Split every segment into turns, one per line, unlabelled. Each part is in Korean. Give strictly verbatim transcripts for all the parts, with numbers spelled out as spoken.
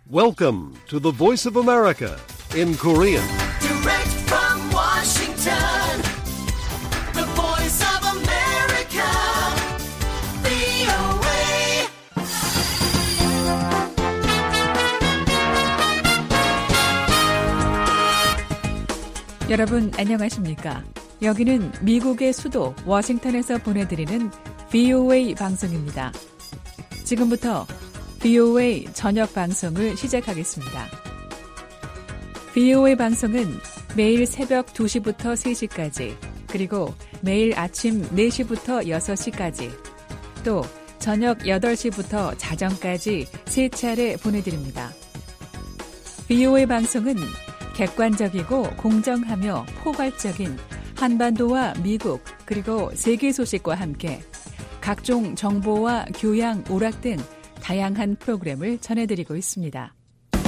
Welcome to the Voice of America in Korean.
Direct from Washington, the Voice of America, 브이오에이.
여러분 안녕하십니까? 여기는 미국의 수도 워싱턴에서 보내드리는 브이오에이 방송입니다. 지금부터 브이오에이 저녁 방송을 시작하겠습니다. 브이오에이 방송은 매일 새벽 두 시부터 세 시까지, 그리고 매일 아침 네 시부터 여섯 시까지, 또 저녁 여덟 시부터 자정까지 세 차례 보내드립니다. 브이오에이 방송은 객관적이고 공정하며 포괄적인 한반도와 미국 그리고 세계 소식과 함께 각종 정보와 교양, 오락 등 다양한 프로그램을 전해드리고 있습니다.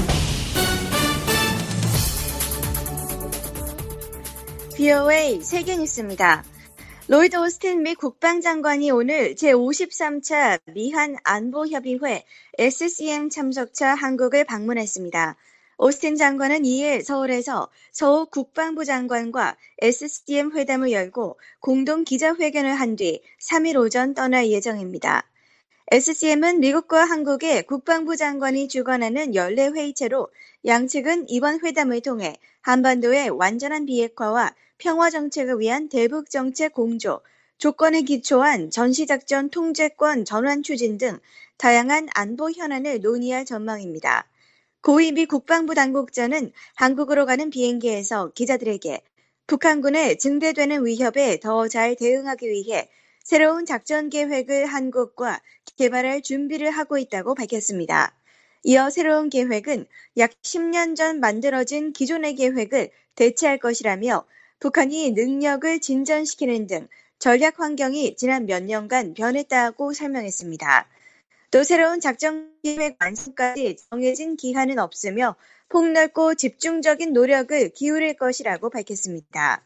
브이오에이 세계뉴스입니다. 로이드 오스틴 미 국방장관이 오늘 제오십삼 차 미한 안보협의회 에스씨엠 참석차 한국을 방문했습니다. 오스틴 장관은 이에 서울에서 서욱 국방부 장관과 에스씨엠 회담을 열고 공동 기자회견을 한 뒤 삼 일 오전 떠날 예정입니다. 에스씨엠은 미국과 한국의 국방부 장관이 주관하는 연례 회의체로 양측은 이번 회담을 통해 한반도의 완전한 비핵화와 평화 정책을 위한 대북 정책 공조, 조건에 기초한 전시작전 통제권 전환 추진 등 다양한 안보 현안을 논의할 전망입니다. 고위 미 국방부 당국자는 한국으로 가는 비행기에서 기자들에게 북한군의 증대되는 위협에 더 잘 대응하기 위해 새로운 작전 계획을 한국과 개발할 준비를 하고 있다고 밝혔습니다. 이어 새로운 계획은 약 십 년 전 만들어진 기존의 계획을 대체할 것이라며 북한이 능력을 진전시키는 등 전략 환경이 지난 몇 년간 변했다고 설명했습니다. 또 새로운 작전 계획 완성까지 정해진 기한은 없으며 폭넓고 집중적인 노력을 기울일 것이라고 밝혔습니다.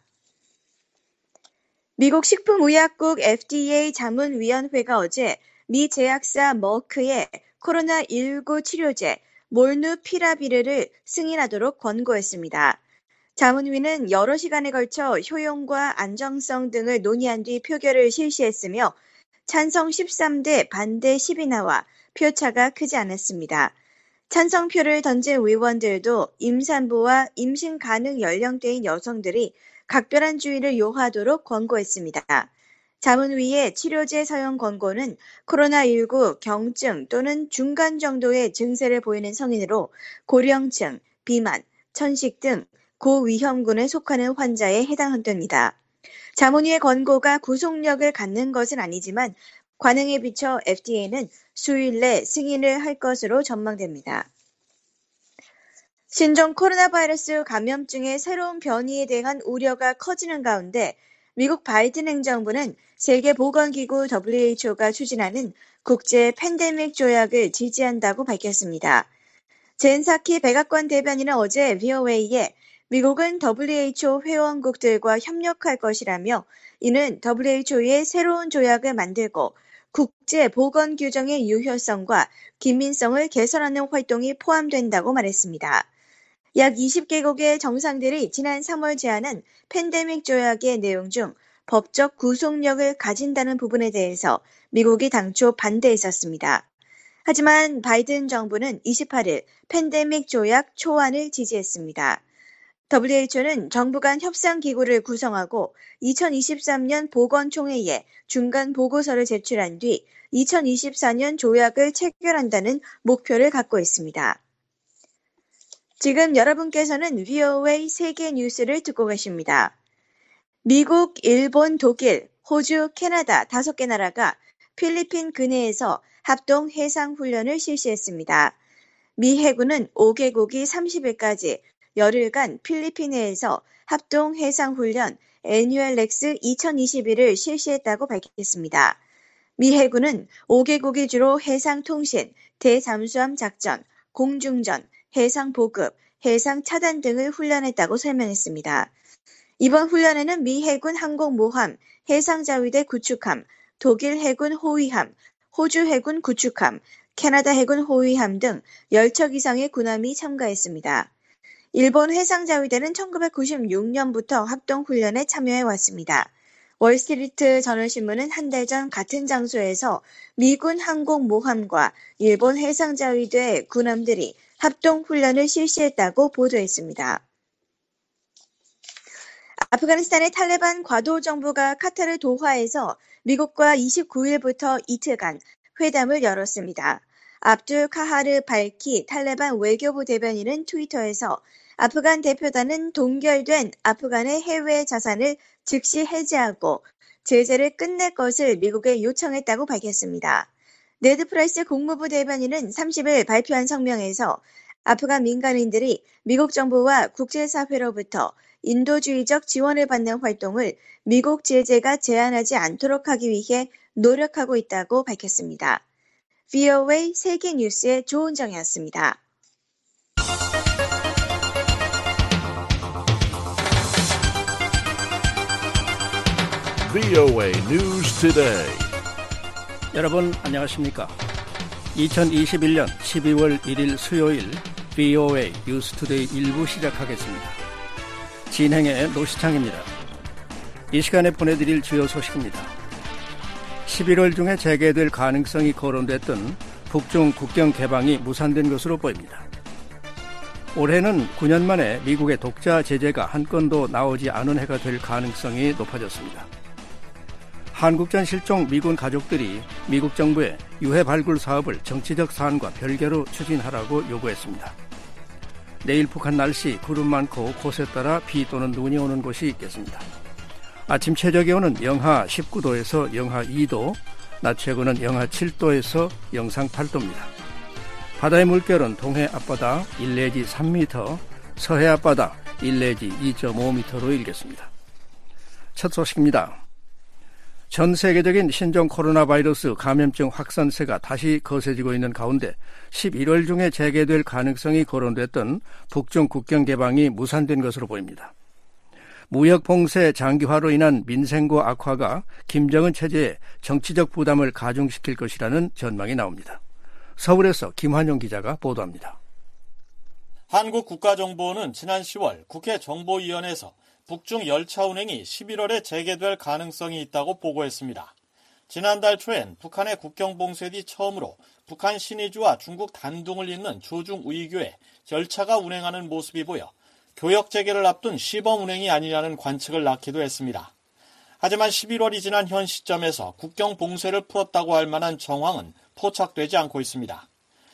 미국 식품의약국 에프디에이 자문위원회가 어제 미 제약사 머크의 코로나 십구 치료제 몰누피라비르를 승인하도록 권고했습니다. 자문위는 여러 시간에 걸쳐 효용과 안정성 등을 논의한 뒤 표결을 실시했으며 찬성 십삼 대 반대 십이 나와 표차가 크지 않았습니다. 찬성표를 던진 의원들도 임산부와 임신 가능 연령대인 여성들이 각별한 주의를 요하도록 권고했습니다. 자문위의 치료제 사용 권고는 코로나 십구 경증 또는 중간 정도의 증세를 보이는 성인으로 고령층, 비만, 천식 등 고위험군에 속하는 환자에 해당됩니다. 자문위의 권고가 구속력을 갖는 것은 아니지만 관행에 비춰 에프디에이는 수일 내 승인을 할 것으로 전망됩니다. 신종 코로나 바이러스 감염증의 새로운 변이에 대한 우려가 커지는 가운데 미국 바이든 행정부는 세계보건기구 더블유에이치오가 추진하는 국제 팬데믹 조약을 지지한다고 밝혔습니다. 젠 사키 백악관 대변인은 어제 브이오에이에 미국은 더블유에이치오 회원국들과 협력할 것이라며 이는 더블유에이치오의 새로운 조약을 만들고 국제 보건 규정의 유효성과 긴민성을 개선하는 활동이 포함된다고 말했습니다. 약 이십 개국의 정상들이 지난 삼월 제안한 팬데믹 조약의 내용 중 법적 구속력을 가진다는 부분에 대해서 미국이 당초 반대했었습니다. 하지만 바이든 정부는 이십팔 일 팬데믹 조약 초안을 지지했습니다. 더블유에이치오는 정부 간 협상기구를 구성하고 이천이십삼 년 보건총회에 중간 보고서를 제출한 뒤 이천이십사 년 조약을 체결한다는 목표를 갖고 있습니다. 지금 여러분께서는 브이오에이 세계 뉴스를 듣고 계십니다. 미국, 일본, 독일, 호주, 캐나다 다섯 개 나라가 필리핀 근해에서 합동 해상훈련을 실시했습니다. 미 해군은 오 개국이 삼십 일까지 열흘간 필리핀해에서 합동 해상훈련 애뉴얼렉스 이천이십일을 실시했다고 밝혔습니다. 미 해군은 오 개국이 주로 해상통신, 대잠수함 작전, 공중전, 해상보급, 해상차단 등을 훈련했다고 설명했습니다. 이번 훈련에는 미 해군 항공모함, 해상자위대 구축함, 독일 해군 호위함, 호주 해군 구축함, 캐나다 해군 호위함 등 열 척 이상의 군함이 참가했습니다. 일본 해상자위대는 천구백구십육 년부터 합동훈련에 참여해왔습니다. 월스트리트 저널신문은 한 달 전 같은 장소에서 미군 항공모함과 일본 해상자위대 군함들이 합동훈련을 실시했다고 보도했습니다. 아프가니스탄의 탈레반 과도정부가 카타르 도하에서 미국과 이십구 일부터 이틀간 회담을 열었습니다. 압둘 카하르 발키 탈레반 외교부 대변인은 트위터에서 아프간 대표단은 동결된 아프간의 해외 자산을 즉시 해제하고 제재를 끝낼 것을 미국에 요청했다고 밝혔습니다. 네드 프라이스 국무부 대변인은 삼십 일 발표한 성명에서 아프간 민간인들이 미국 정부와 국제사회로부터 인도주의적 지원을 받는 활동을 미국 제재가 제한하지 않도록 하기 위해 노력하고 있다고 밝혔습니다. 브이오에이 세계뉴스의 조은정이었습니다.
브이오에이 News Today.
여러분 안녕하십니까? 이천이십일 년 십이월 일일 수요일 브이오에이 뉴스 투데이 일 부 시작하겠습니다. 진행의 노시창입니다. 이 시간에 보내드릴 주요 소식입니다. 십일월 중에 재개될 가능성이 거론됐던 북중 국경 개방이 무산된 것으로 보입니다. 올해는 구 년 만에 미국의 독자 제재가 한 건도 나오지 않은 해가 될 가능성이 높아졌습니다. 한국전 실종 미군 가족들이 미국 정부의 유해 발굴 사업을 정치적 사안과 별개로 추진하라고 요구했습니다. 내일 북한 날씨 구름 많고 곳에 따라 비 또는 눈이 오는 곳이 있겠습니다. 아침 최저기온은 영하 십구 도에서 영하 이 도, 낮 최고는 영하 칠 도에서 영상 팔 도입니다. 바다의 물결은 동해 앞바다 일 내지 삼 미터, 서해 앞바다 일 내지 이 점 오 미터로 일겠습니다. 첫 소식입니다. 전 세계적인 신종 코로나 바이러스 감염증 확산세가 다시 거세지고 있는 가운데 십일월 중에 재개될 가능성이 거론됐던 북중 국경 개방이 무산된 것으로 보입니다. 무역 봉쇄 장기화로 인한 민생고 악화가 김정은 체제에 정치적 부담을 가중시킬 것이라는 전망이 나옵니다. 서울에서 김환용 기자가 보도합니다.
한국국가정보원은 지난 시월 국회 정보위원회에서 북중 열차 운행이 십일월에 재개될 가능성이 있다고 보고했습니다. 지난달 초엔 북한의 국경 봉쇄 뒤 처음으로 북한 신의주와 중국 단둥을 잇는 조중 우이교에 열차가 운행하는 모습이 보여 교역 재개를 앞둔 시범 운행이 아니냐는 관측을 낳기도 했습니다. 하지만 십일월이 지난 현 시점에서 국경 봉쇄를 풀었다고 할 만한 정황은 포착되지 않고 있습니다.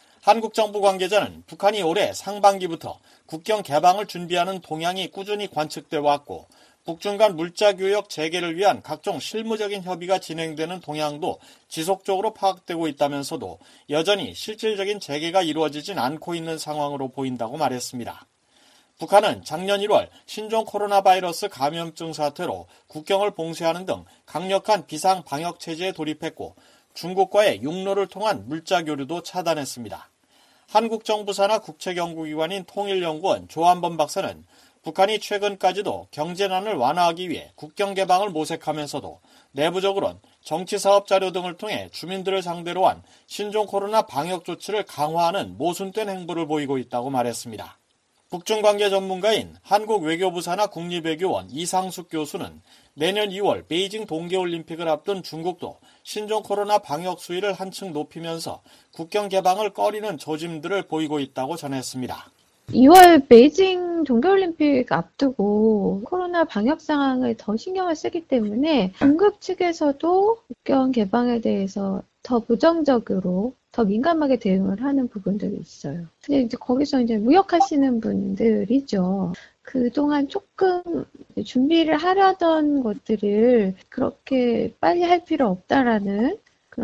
한국 정부 관계자는 북한이 올해 상반기부터 국경 개방을 준비하는 동향이 꾸준히 관측돼 왔고 북중 간 물자 교역 재개를 위한 각종 실무적인 협의가 진행되는 동향도 지속적으로 파악되고 있다면서도 여전히 실질적인 재개가 이루어지진 않고 있는 상황으로 보인다고 말했습니다. 북한은 작년 일월 신종 코로나 바이러스 감염증 사태로 국경을 봉쇄하는 등 강력한 비상 방역 체제에 돌입했고 중국과의 육로를 통한 물자 교류도 차단했습니다. 한국 정부 산하 국책연구기관인 통일연구원 조한범 박사는 북한이 최근까지도 경제난을 완화하기 위해 국경 개방을 모색하면서도 내부적으로는 정치사업 자료 등을 통해 주민들을 상대로 한 신종 코로나 방역 조치를 강화하는 모순된 행보를 보이고 있다고 말했습니다. 북중 관계 전문가인 한국 외교부 산하 국립외교원 이상숙 교수는 내년 이월 베이징 동계올림픽을 앞둔 중국도 신종 코로나 방역 수위를 한층 높이면서 국경 개방을 꺼리는 조짐들을 보이고 있다고 전했습니다.
이월 베이징 동계올림픽 앞두고 코로나 방역 상황을 더 신경을 쓰기 때문에 중국 측에서도 국경 개방에 대해서 더 부정적으로 더 민감하게 대응을 하는 부분들이 있어요. 근데 이제 거기서 이제 무역하시는 분들이죠. 그동안 조금 준비를 하려던 것들을 그렇게 빨리 할 필요 없다라는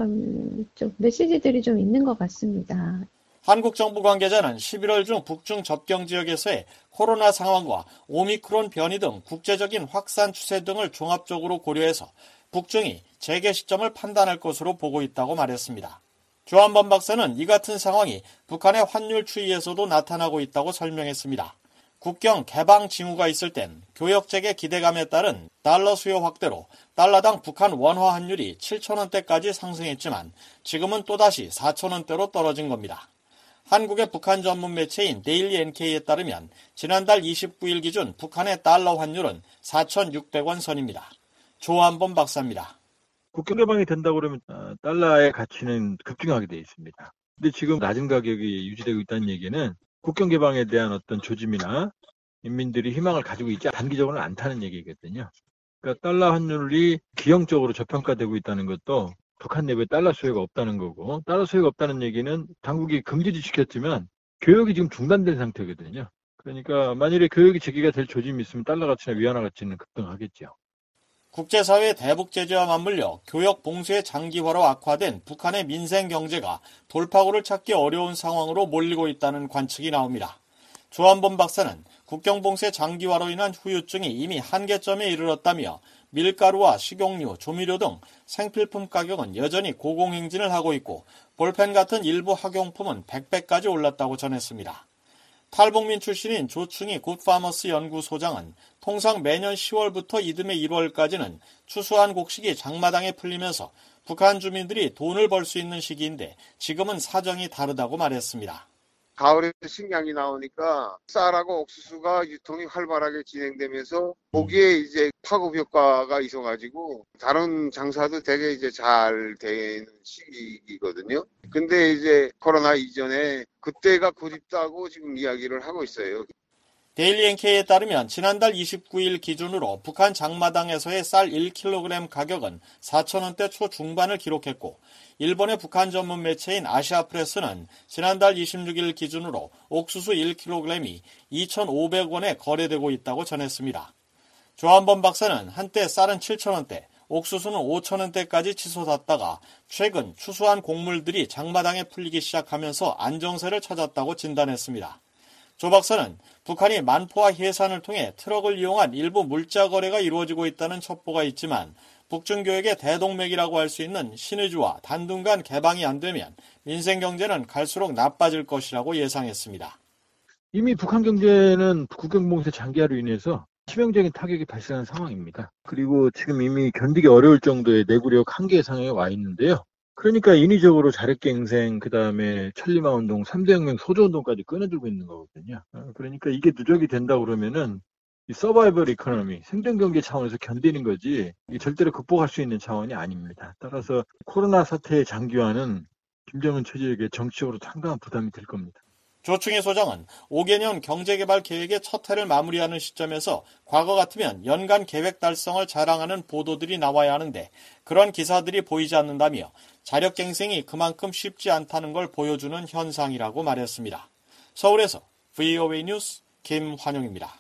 그런 좀 메시지들이 좀 있는 것 같습니다.
한국 정부 관계자는 십일월 중 북중 접경 지역에서의 코로나 상황과 오미크론 변이 등 국제적인 확산 추세 등을 종합적으로 고려해서 북중이 재개 시점을 판단할 것으로 보고 있다고 말했습니다. 조한범 박사는 이 같은 상황이 북한의 환율 추이에서도 나타나고 있다고 설명했습니다. 국경 개방 징후가 있을 땐 교역책의 기대감에 따른 달러 수요 확대로 달러당 북한 원화 환율이 칠천 원대까지 상승했지만 지금은 또다시 사천 원대로 떨어진 겁니다. 한국의 북한 전문 매체인 데일리 엔케이에 따르면 지난달 이십구 일 기준 북한의 달러 환율은 사천육백 원 선입니다. 조한범 박사입니다.
국경 개방이 된다고 그러면 달러의 가치는 급증하게 돼 있습니다. 근데 지금 낮은 가격이 유지되고 있다는 얘기는 국경 개방에 대한 어떤 조짐이나 인민들이 희망을 가지고 있지 단기적으로는 않다는 얘기거든요. 그러니까 달러 환율이 기형적으로 저평가되고 있다는 것도 북한 내부에 달러 수요가 없다는 거고, 달러 수요가 없다는 얘기는 당국이 금지도 시켰지만 교역이 지금 중단된 상태거든요. 그러니까 만일에 교역이 재개가 될 조짐이 있으면 달러 가치나 위안화 가치는 급등하겠죠.
국제사회의 대북 제재와 맞물려 교역 봉쇄의 장기화로 악화된 북한의 민생 경제가 돌파구를 찾기 어려운 상황으로 몰리고 있다는 관측이 나옵니다. 조한범 박사는 국경 봉쇄 장기화로 인한 후유증이 이미 한계점에 이르렀다며 밀가루와 식용유, 조미료 등 생필품 가격은 여전히 고공행진을 하고 있고 볼펜 같은 일부 학용품은 백 배까지 올랐다고 전했습니다. 탈북민 출신인 조충희 굿파머스 연구소장은 통상 매년 시월부터 이듬해 일월까지는 추수한 곡식이 장마당에 풀리면서 북한 주민들이 돈을 벌 수 있는 시기인데 지금은 사정이 다르다고 말했습니다.
가을에 식량이 나오니까 쌀하고 옥수수가 유통이 활발하게 진행되면서 거기에 이제 파급 효과가 있어가지고 다른 장사도 되게 이제 잘 되는 시기거든요. 근데 이제 코로나 이전에 그때가 그립다고 지금 이야기를 하고 있어요.
데일리 엔케이에 따르면 지난달 이십구 일 기준으로 북한 장마당에서의 쌀 일 킬로그램 가격은 사천 원대 초중반을 기록했고 일본의 북한 전문 매체인 아시아프레스는 지난달 이십육 일 기준으로 옥수수 일 킬로그램이 이천오백 원에 거래되고 있다고 전했습니다. 조한범 박사는 한때 쌀은 칠천 원대, 옥수수는 오천 원대까지 치솟았다가 최근 추수한 곡물들이 장마당에 풀리기 시작하면서 안정세를 찾았다고 진단했습니다. 조 박사는 북한이 만포와 해산을 통해 트럭을 이용한 일부 물자 거래가 이루어지고 있다는 첩보가 있지만 북중교역의 대동맥이라고 할 수 있는 신의주와 단둥간 개방이 안 되면 민생 경제는 갈수록 나빠질 것이라고 예상했습니다.
이미 북한 경제는 국경 봉쇄 장기화로 인해서 치명적인 타격이 발생한 상황입니다. 그리고 지금 이미 견디기 어려울 정도의 내구력 한계 상황에 와 있는데요. 그러니까 인위적으로 자력갱생, 그 다음에 천리마운동, 삼대 혁명, 소조운동까지 꺼내들고 있는 거거든요. 그러니까 이게 누적이 된다 그러면은 이 서바이벌 이코노미, 생존경제 차원에서 견디는 거지 절대로 극복할 수 있는 차원이 아닙니다. 따라서 코로나 사태의 장기화는 김정은 체제에게 정치적으로 상당한 부담이 될 겁니다.
조충희 소장은 오 개년 경제개발 계획의 첫 해를 마무리하는 시점에서 과거 같으면 연간 계획 달성을 자랑하는 보도들이 나와야 하는데 그런 기사들이 보이지 않는다며 자력갱생이 그만큼 쉽지 않다는 걸 보여주는 현상이라고 말했습니다. 서울에서 브이오에이 뉴스 김환용입니다.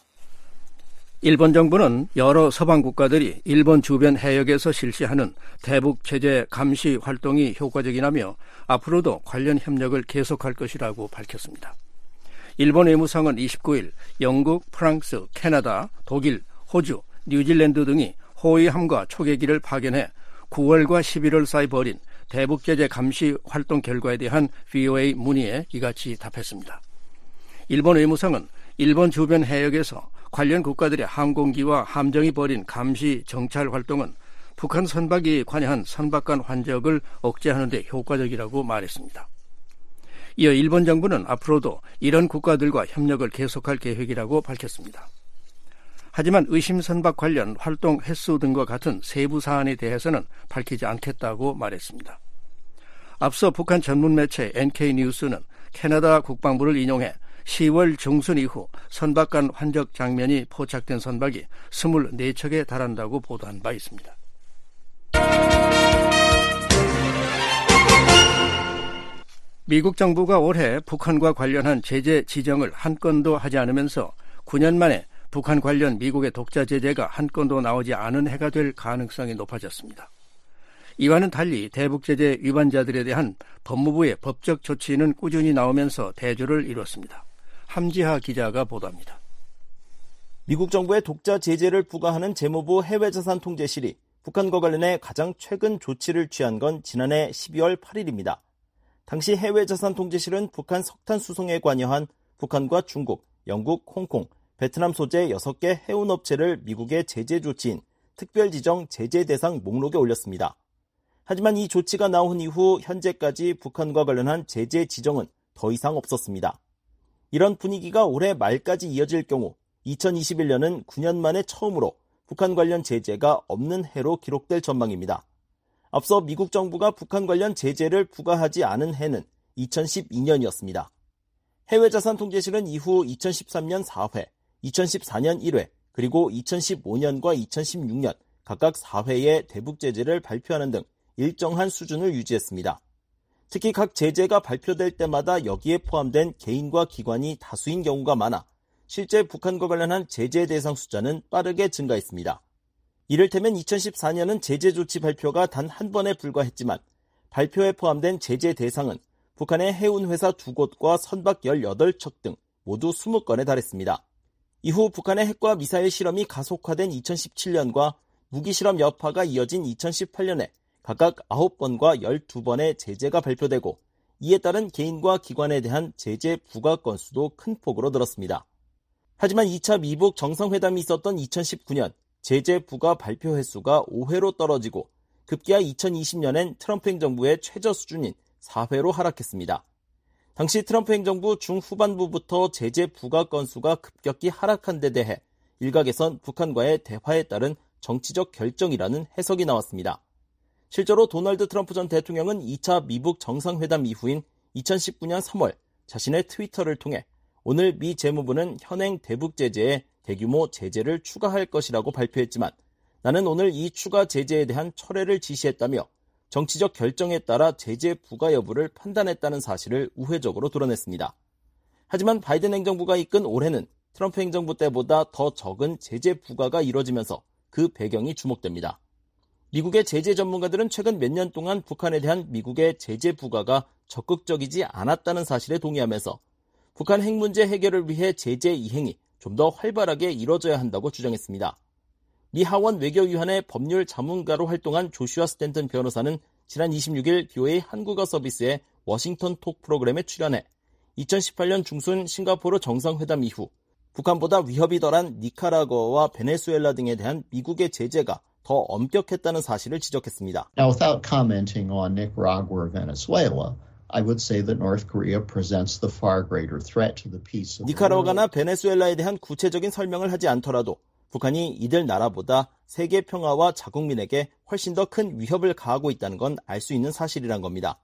일본 정부는 여러 서방 국가들이 일본 주변 해역에서 실시하는 대북 제재 감시 활동이 효과적이라며 앞으로도 관련 협력을 계속할 것이라고 밝혔습니다. 일본 외무성은 이십구 일 영국, 프랑스, 캐나다, 독일, 호주, 뉴질랜드 등이 호위함과 초계기를 파견해 구월과 십일월 사이 벌인 대북 제재 감시 활동 결과에 대한 브이오에이 문의에 이같이 답했습니다. 일본 외무성은 일본 주변 해역에서 관련 국가들의 항공기와 함정이 벌인 감시 정찰 활동은 북한 선박이 관여한 선박 간 환적을 억제하는 데 효과적이라고 말했습니다. 이어 일본 정부는 앞으로도 이런 국가들과 협력을 계속할 계획이라고 밝혔습니다. 하지만 의심 선박 관련 활동 횟수 등과 같은 세부 사안에 대해서는 밝히지 않겠다고 말했습니다. 앞서 북한 전문 매체 엔케이 뉴스는 캐나다 국방부를 인용해 시월 중순 이후 선박 간 환적 장면이 포착된 선박이 이십사 척에 달한다고 보도한 바 있습니다. 미국 정부가 올해 북한과 관련한 제재 지정을 한 건도 하지 않으면서 구 년 만에 북한 관련 미국의 독자 제재가 한 건도 나오지 않은 해가 될 가능성이 높아졌습니다. 이와는 달리 대북 제재 위반자들에 대한 법무부의 법적 조치는 꾸준히 나오면서 대조를 이뤘습니다. 함지하 기자가 보도합니다.
미국 정부의 독자 제재를 부과하는 재무부 해외자산통제실이 북한과 관련해 가장 최근 조치를 취한 건 지난해 십이월 팔일입니다. 당시 해외자산통제실은 북한 석탄 수송에 관여한 북한과 중국, 영국, 홍콩, 베트남 소재 여섯 개 해운업체를 미국의 제재 조치인 특별지정 제재 대상 목록에 올렸습니다. 하지만 이 조치가 나온 이후 현재까지 북한과 관련한 제재 지정은 더 이상 없었습니다. 이런 분위기가 올해 말까지 이어질 경우 이천이십일 년은 구 년 만에 처음으로 북한 관련 제재가 없는 해로 기록될 전망입니다. 앞서 미국 정부가 북한 관련 제재를 부과하지 않은 해는 이천십이 년이었습니다. 해외자산 통제실은 이후 이천십삼 년 사 회, 이천십사 년 일 회, 그리고 이천십오 년과 이천십육 년 각각 사 회의 대북 제재를 발표하는 등 일정한 수준을 유지했습니다. 특히 각 제재가 발표될 때마다 여기에 포함된 개인과 기관이 다수인 경우가 많아 실제 북한과 관련한 제재 대상 숫자는 빠르게 증가했습니다. 이를테면 이천십사 년은 제재 조치 발표가 단 한 번에 불과했지만 발표에 포함된 제재 대상은 북한의 해운회사 두 곳과 선박 열여덟 척 등 모두 이십 건에 달했습니다. 이후 북한의 핵과 미사일 실험이 가속화된 이천십칠 년과 무기실험 여파가 이어진 이천십팔 년에 각각 아홉 번과 열두 번의 제재가 발표되고 이에 따른 개인과 기관에 대한 제재 부과 건수도 큰 폭으로 늘었습니다. 하지만 이 차 미북 정상회담이 있었던 이천십구 년 제재 부과 발표 횟수가 오 회로 떨어지고 급기야 이천이십 년엔 트럼프 행정부의 최저 수준인 사 회로 하락했습니다. 당시 트럼프 행정부 중후반부부터 제재 부과 건수가 급격히 하락한 데 대해 일각에선 북한과의 대화에 따른 정치적 결정이라는 해석이 나왔습니다. 실제로 도널드 트럼프 전 대통령은 이 차 미북 정상회담 이후인 이천십구 년 삼 월 자신의 트위터를 통해 오늘 미 재무부는 현행 대북 제재에 대규모 제재를 추가할 것이라고 발표했지만 나는 오늘 이 추가 제재에 대한 철회를 지시했다며 정치적 결정에 따라 제재 부과 여부를 판단했다는 사실을 우회적으로 드러냈습니다. 하지만 바이든 행정부가 이끈 올해는 트럼프 행정부 때보다 더 적은 제재 부과가 이뤄지면서 그 배경이 주목됩니다. 미국의 제재 전문가들은 최근 몇 년 동안 북한에 대한 미국의 제재 부과가 적극적이지 않았다는 사실에 동의하면서 북한 핵 문제 해결을 위해 제재 이행이 좀 더 활발하게 이뤄져야 한다고 주장했습니다. 미 하원 외교위원회 법률 자문가로 활동한 조슈아 스탠턴 변호사는 지난 이십육 일 비오에이 한국어 서비스의 워싱턴 톡 프로그램에 출연해 이천십팔 년 중순 싱가포르 정상회담 이후 북한보다 위협이 덜한 니카라과와 베네수엘라 등에 대한 미국의 제재가 더 엄격했다는 사실을 지적했습니다.
Now, without commenting on Nicaragua or Venezuela, I would say that North Korea presents the far greater threat to the peace of the world.
니카라과나 베네수엘라에 대한 구체적인 설명을 하지 않더라도 북한이 이들 나라보다 세계 평화와 자국민에게 훨씬 더 큰 위협을 가하고 있다는 건 알 수 있는 사실이란 겁니다.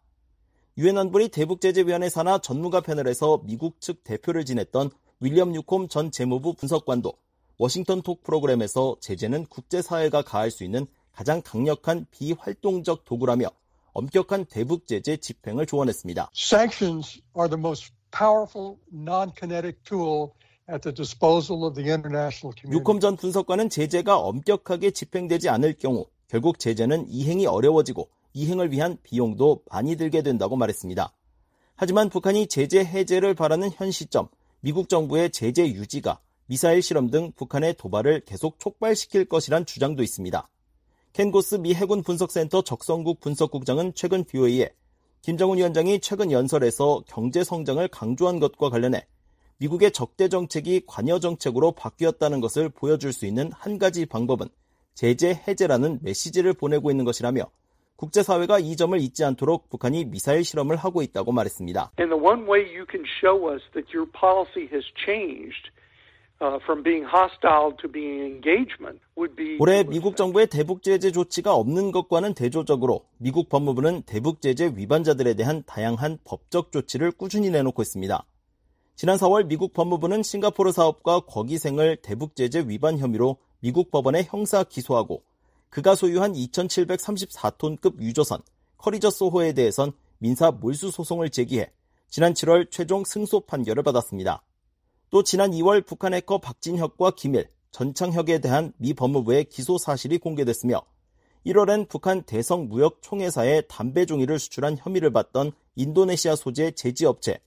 유엔 안보리 대북제재위원회 산하 전문가 패널에서 미국 측 대표를 지냈던 윌리엄 뉴콤 전 재무부 분석관도 워싱턴 톡 프로그램에서 제재는 국제사회가 가할 수 있는 가장 강력한 비활동적 도구라며 엄격한 대북 제재 집행을 조언했습니다.
Sanctions are the most powerful non-kinetic tool at the disposal of the international community.
뉴콤 전 분석관은 제재가 엄격하게 집행되지 않을 경우 결국 제재는 이행이 어려워지고 이행을 위한 비용도 많이 들게 된다고 말했습니다. 하지만 북한이 제재 해제를 바라는 현 시점, 미국 정부의 제재 유지가 미사일 실험 등 북한의 도발을 계속 촉발시킬 것이란 주장도 있습니다. 켄 고스 미 해군 분석센터 적성국 분석국장은 최근 비오에이에 김정은 위원장이 최근 연설에서 경제 성장을 강조한 것과 관련해 미국의 적대 정책이 관여 정책으로 바뀌었다는 것을 보여줄 수 있는 한 가지 방법은 제재 해제라는 메시지를 보내고 있는 것이라며 국제사회가 이 점을 잊지 않도록 북한이 미사일 실험을 하고 있다고 말했습니다.
And the one way you can show us that your policy has changed Uh, from being hostile to being engagement would be.
올해 미국 정부의 대북 제재 조치가 없는 것과는 대조적으로 미국 법무부는 대북 제재 위반자들에 대한 다양한 법적 조치를 꾸준히 내놓고 있습니다. 지난 사월 미국 법무부는 싱가포르 사업가 거기생을 대북 제재 위반 혐의로 미국 법원에 형사 기소하고 그가 소유한 이천칠백삼십사 톤급 유조선 커리저 소호에 대해선 민사 몰수 소송을 제기해 지난 칠월 최종 승소 판결을 받았습니다. 또 지난 이월 북한 해커 박진혁과 김일, 전창혁에 대한 미 법무부의 기소 사실이 공개됐으며 일월엔 북한 대성 무역 총회사에 담배 종이를 수출한 혐의를 받던 인도네시아 소재 제지업체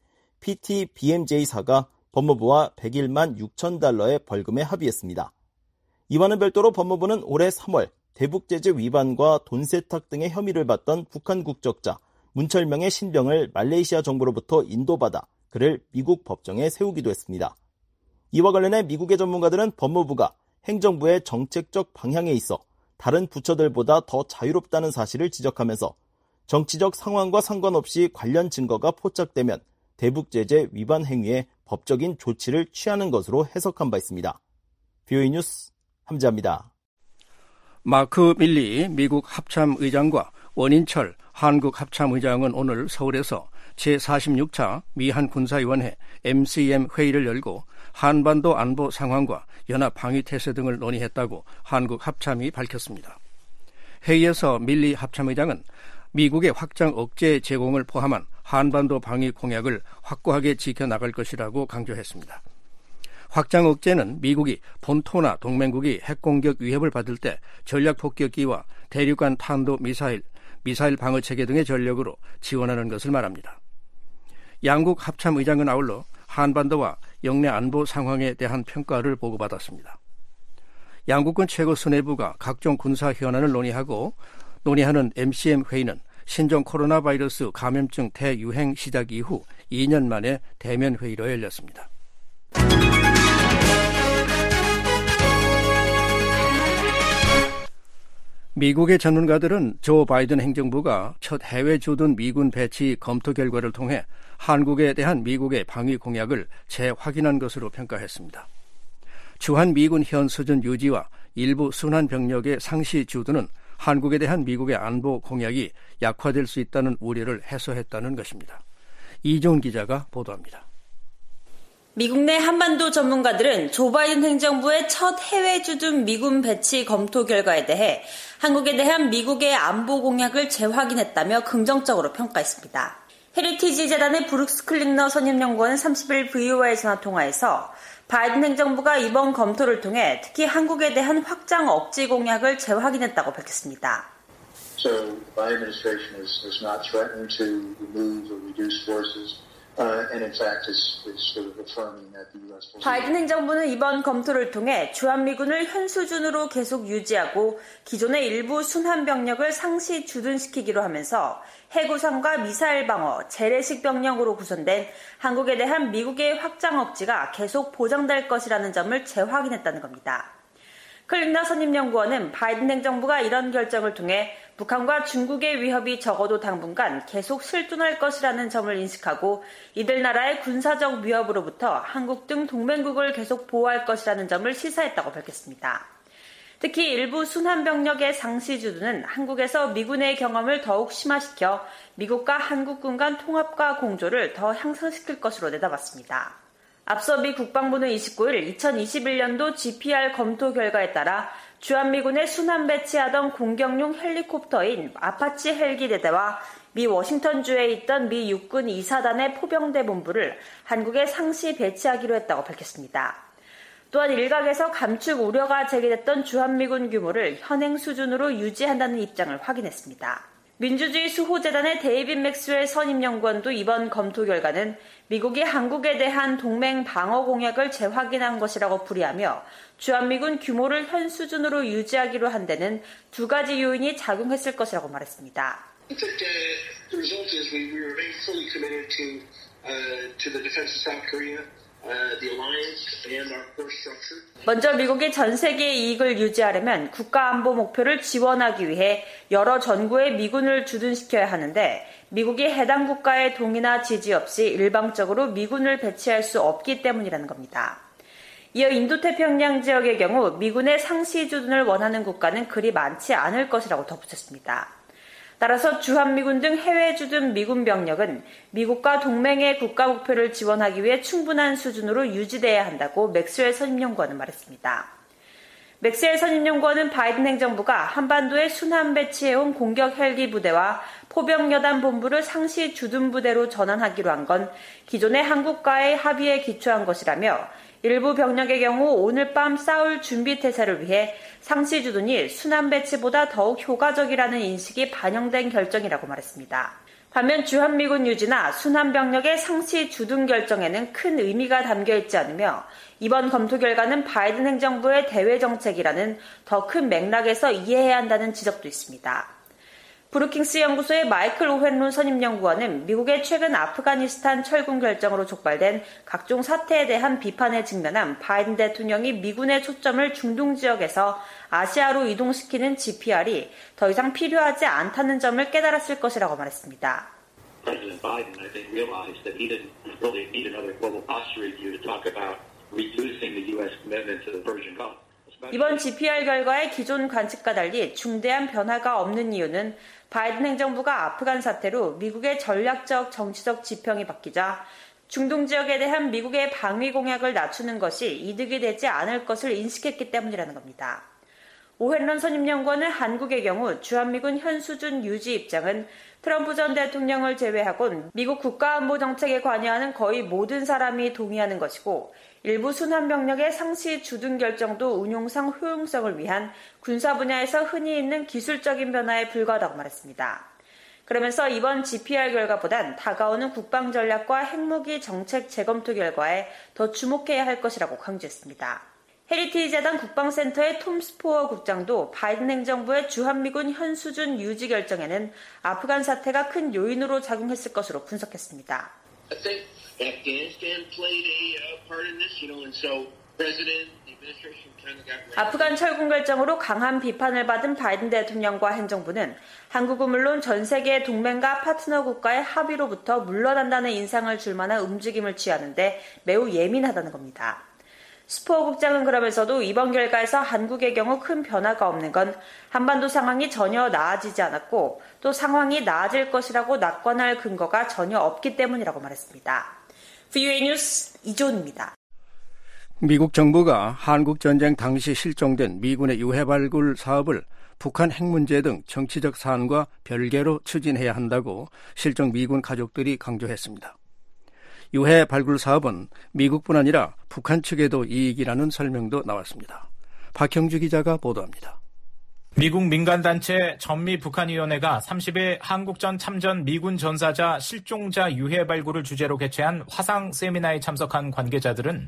피티비엠제이사가 법무부와 백일만 육천 달러의 벌금에 합의했습니다. 이와는 별도로 법무부는 올해 삼월 대북 제재 위반과 돈 세탁 등의 혐의를 받던 북한 국적자 문철명의 신병을 말레이시아 정부로부터 인도받아 그를 미국 법정에 세우기도 했습니다. 이와 관련해 미국의 전문가들은 법무부가 행정부의 정책적 방향에 있어 다른 부처들보다 더 자유롭다는 사실을 지적하면서 정치적 상황과 상관없이 관련 증거가 포착되면 대북제재 위반 행위에 법적인 조치를 취하는 것으로 해석한 바 있습니다. 비오이 뉴스 함지아입니다.
마크 밀리 미국 합참의장과 원인철 한국 합참의장은 오늘 서울에서 제사십육 차 미한 군사위원회 엠씨엠 회의를 열고 한반도 안보 상황과 연합 방위 태세 등을 논의했다고 한국 합참이 밝혔습니다. 회의에서 밀리 합참의장은 미국의 확장 억제 제공을 포함한 한반도 방위 공약을 확고하게 지켜나갈 것이라고 강조했습니다. 확장 억제는 미국이 본토나 동맹국이 핵공격 위협을 받을 때 전략 폭격기와 대륙간 탄도 미사일, 미사일 방어 체계 등의 전력으로 지원하는 것을 말합니다. 양국 합참의장은 아울러 한반도와 영내 안보 상황에 대한 평가를 보고받았습니다. 양국군 최고 수뇌부가 각종 군사 현안을 논의하고 논의하는 엠씨엠 회의는 신종 코로나 바이러스 감염증 대유행 시작 이후 이 년 만에 대면 회의로 열렸습니다. 미국의 전문가들은 조 바이든 행정부가 첫 해외 주둔 미군 배치 검토 결과를 통해 한국에 대한 미국의 방위 공약을 재확인한 것으로 평가했습니다. 주한 미군 현 수준 유지와 일부 순환 병력의 상시 주둔은 한국에 대한 미국의 안보 공약이 약화될 수 있다는 우려를 해소했다는 것입니다. 이종 기자가 보도합니다.
미국 내 한반도 전문가들은 조 바이든 행정부의 첫 해외 주둔 미군 배치 검토 결과에 대해 한국에 대한 미국의 안보 공약을 재확인했다며 긍정적으로 평가했습니다. 헤리티지 재단의 브룩스 클링너 선임연구원은 삼십 일 브이오아이 전화통화에서 바이든 행정부가 이번 검토를 통해 특히 한국에 대한 확장 억지 공약을 재확인했다고 밝혔습니다.
So my administration is, is not threatening to remove or reduce forces. Uh, and in fact is, is sort of affirming that the U.S.
바이든 행정부는 이번 검토를 통해 주한미군을 현 수준으로 계속 유지하고 기존의 일부 순환 병력을 상시 주둔시키기로 하면서 해구상과 미사일 방어, 재래식 병력으로 구성된 한국에 대한 미국의 확장 억지가 계속 보장될 것이라는 점을 재확인했다는 겁니다. 클린너 선임연구원은 바이든 행정부가 이런 결정을 통해 북한과 중국의 위협이 적어도 당분간 계속 실존할 것이라는 점을 인식하고 이들 나라의 군사적 위협으로부터 한국 등 동맹국을 계속 보호할 것이라는 점을 시사했다고 밝혔습니다. 특히 일부 순환 병력의 상시 주둔은 한국에서 미군의 경험을 더욱 심화시켜 미국과 한국군 간 통합과 공조를 더 향상시킬 것으로 내다봤습니다. 앞서 미 국방부는 이십구 일 이천이십일 년도 지피알 검토 결과에 따라 주한미군에 순환 배치하던 공격용 헬리콥터인 아파치 헬기 대대와 미 워싱턴주에 있던 미 육군 이 사단의 포병대 본부를 한국에 상시 배치하기로 했다고 밝혔습니다. 또한 일각에서 감축 우려가 제기됐던 주한미군 규모를 현행 수준으로 유지한다는 입장을 확인했습니다. 민주주의 수호재단의 데이빗 맥스웰 선임연구원도 이번 검토 결과는 미국이 한국에 대한 동맹 방어 공약을 재확인한 것이라고 풀이하며 주한미군 규모를 현 수준으로 유지하기로 한 데는 두 가지 요인이 작용했을 것이라고 말했습니다. 먼저 미국이 전 세계의 이익을 유지하려면 국가안보 목표를 지원하기 위해 여러 전구의 미군을 주둔시켜야 하는데 미국이 해당 국가의 동의나 지지 없이 일방적으로 미군을 배치할 수 없기 때문이라는 겁니다. 이어 인도태평양 지역의 경우 미군의 상시 주둔을 원하는 국가는 그리 많지 않을 것이라고 덧붙였습니다. 따라서 주한미군 등 해외 주둔 미군 병력은 미국과 동맹의 국가 목표를 지원하기 위해 충분한 수준으로 유지돼야 한다고 맥스웰 선임연구원은 말했습니다. 맥스웰 선임연구원은 바이든 행정부가 한반도에 순환 배치해온 공격 헬기 부대와 포병여단 본부를 상시 주둔 부대로 전환하기로 한 건 기존의 한국과의 합의에 기초한 것이라며 일부 병력의 경우 오늘 밤 싸울 준비 태세를 위해 상시 주둔이 순환 배치보다 더욱 효과적이라는 인식이 반영된 결정이라고 말했습니다. 반면 주한미군 유지나 순환 병력의 상시 주둔 결정에는 큰 의미가 담겨 있지 않으며 이번 검토 결과는 바이든 행정부의 대외 정책이라는 더 큰 맥락에서 이해해야 한다는 지적도 있습니다. 브루킹스 연구소의 마이클 오웬론 선임연구원은 미국의 최근 아프가니스탄 철군 결정으로 촉발된 각종 사태에 대한 비판에 직면한 바이든 대통령이 미군의 초점을 중동 지역에서 아시아로 이동시키는 지피알이 더 이상 필요하지 않다는 점을 깨달았을 것이라고 말했습니다.
President Biden, I think, realized that he didn't really need another global posture review to talk about reducing the U S commitment to the Persian Gulf.
이번 지피알 결과의 기존 관측과 달리 중대한 변화가 없는 이유는 바이든 행정부가 아프간 사태로 미국의 전략적 정치적 지평이 바뀌자 중동 지역에 대한 미국의 방위 공약을 낮추는 것이 이득이 되지 않을 것을 인식했기 때문이라는 겁니다. 오웬런 선임연구원은 한국의 경우 주한미군 현 수준 유지 입장은 트럼프 전 대통령을 제외하곤 미국 국가안보 정책에 관여하는 거의 모든 사람이 동의하는 것이고 일부 순환 병력의 상시 주둔 결정도 운용상 효용성을 위한 군사 분야에서 흔히 있는 기술적인 변화에 불과하다고 말했습니다. 그러면서 이번 지피알 결과보단 다가오는 국방 전략과 핵무기 정책 재검토 결과에 더 주목해야 할 것이라고 강조했습니다. 헤리티지 재단 국방센터의 톰 스포어 국장도 바이든 행정부의 주한미군 현 수준 유지 결정에는 아프간 사태가 큰 요인으로 작용했을 것으로 분석했습니다.
I think Afghanistan played a uh, part in this, you know, and so President, the administration kind of got ready.
아프간 철군 결정으로 강한 비판을 받은 바이든 대통령과 행정부는 한국은 물론 전 세계 동맹과 파트너 국가의 합의로부터 물러난다는 인상을 줄 만한 움직임을 취하는데 매우 예민하다는 겁니다. 스포어 국장은 그러면서도 이번 결과에서 한국의 경우 큰 변화가 없는 건 한반도 상황이 전혀 나아지지 않았고 또 상황이 나아질 것이라고 낙관할 근거가 전혀 없기 때문이라고 말했습니다. 브이오에이 뉴스 이조은입니다.
미국 정부가 한국전쟁 당시 실종된 미군의 유해 발굴 사업을 북한 핵 문제 등 정치적 사안과 별개로 추진해야 한다고 실종 미군 가족들이 강조했습니다. 유해 발굴 사업은 미국뿐 아니라 북한 측에도 이익이라는 설명도 나왔습니다. 박형주 기자가 보도합니다.
미국 민간단체 전미북한위원회가 삼십일 한국전 참전 미군 전사자 실종자 유해 발굴을 주제로 개최한 화상 세미나에 참석한 관계자들은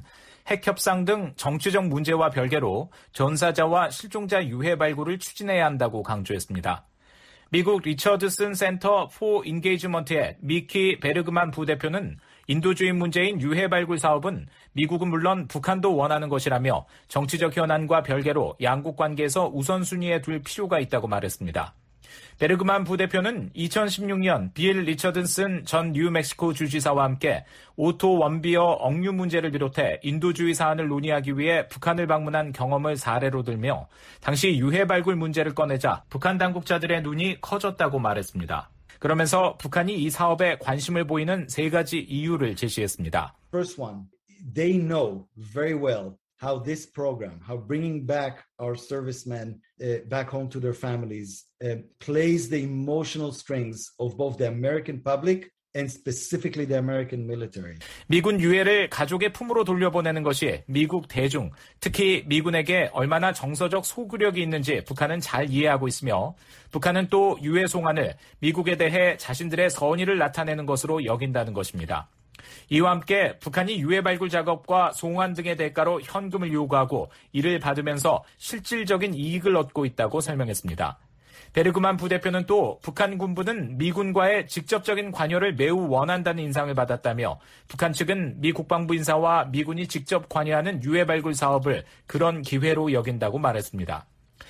핵협상 등 정치적 문제와 별개로 전사자와 실종자 유해 발굴을 추진해야 한다고 강조했습니다. 미국 리처드슨 센터 포 인게이지먼트의 미키 베르그만 부대표는 인도주의 문제인 유해 발굴 사업은 미국은 물론 북한도 원하는 것이라며 정치적 현안과 별개로 양국 관계에서 우선순위에 둘 필요가 있다고 말했습니다. 베르그만 부대표는 이천십육 년 빌 리처드슨 전 뉴멕시코 주지사와 함께 오토 원비어 억류 문제를 비롯해 인도주의 사안을 논의하기 위해 북한을 방문한 경험을 사례로 들며 당시 유해 발굴 문제를 꺼내자 북한 당국자들의 눈이 커졌다고 말했습니다. 그러면서 북한이 이 사업에 관심을 보이는 세 가지 이유를 제시했습니다.
First one, they know very well how this program, how bringing back our servicemen uh, back home to their families uh, plays the emotional strings of both the American public and specifically the American military.
미군 유해를 가족의 품으로 돌려보내는 것이 미국 대중, 특히 미군에게 얼마나 정서적 소구력이 있는지 북한은 잘 이해하고 있으며 북한은 또 유해 송환을 미국에 대해 자신들의 선의를 나타내는 것으로 여긴다는 것입니다. 이와 함께 북한이 유해 발굴 작업과 송환 등의 대가로 현금을 요구하고 이를 받으면서 실질적인 이익을 얻고 있다고 설명했습니다. 베르그만 부대표는 또 북한 군부는 미군과의 직접적인 관여를 매우 원한다는 인상을 받았다며 북한 측은 미 국방부 인사와 미군이 직접 관여하는 유해 발굴 사업을 그런 기회로 여긴다고 말했습니다.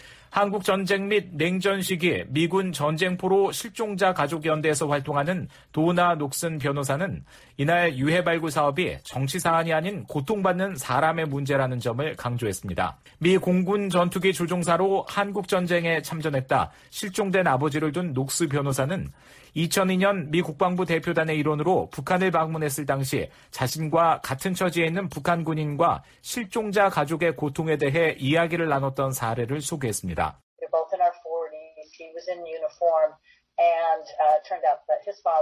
한국 전쟁 및 냉전 시기 미군 전쟁포로 실종자 가족연대에서 활동하는 도나 녹슨 변호사는 이날 유해 발굴 사업이 정치 사안이 아닌 고통받는 사람의 문제라는 점을 강조했습니다. 미 공군 전투기 조종사로 한국 전쟁에 참전했다 실종된 아버지를 둔 녹스 변호사는 이천이 년 미 국방부 대표단의 일원으로 북한을 방문했을 당시 자신과 같은 처지에 있는 북한 군인과 실종자 가족의 고통에 대해 이야기를 나눴던 사례를 소개했습니다.
Both in our forties, he was in uniform, and uh, it turned out that his father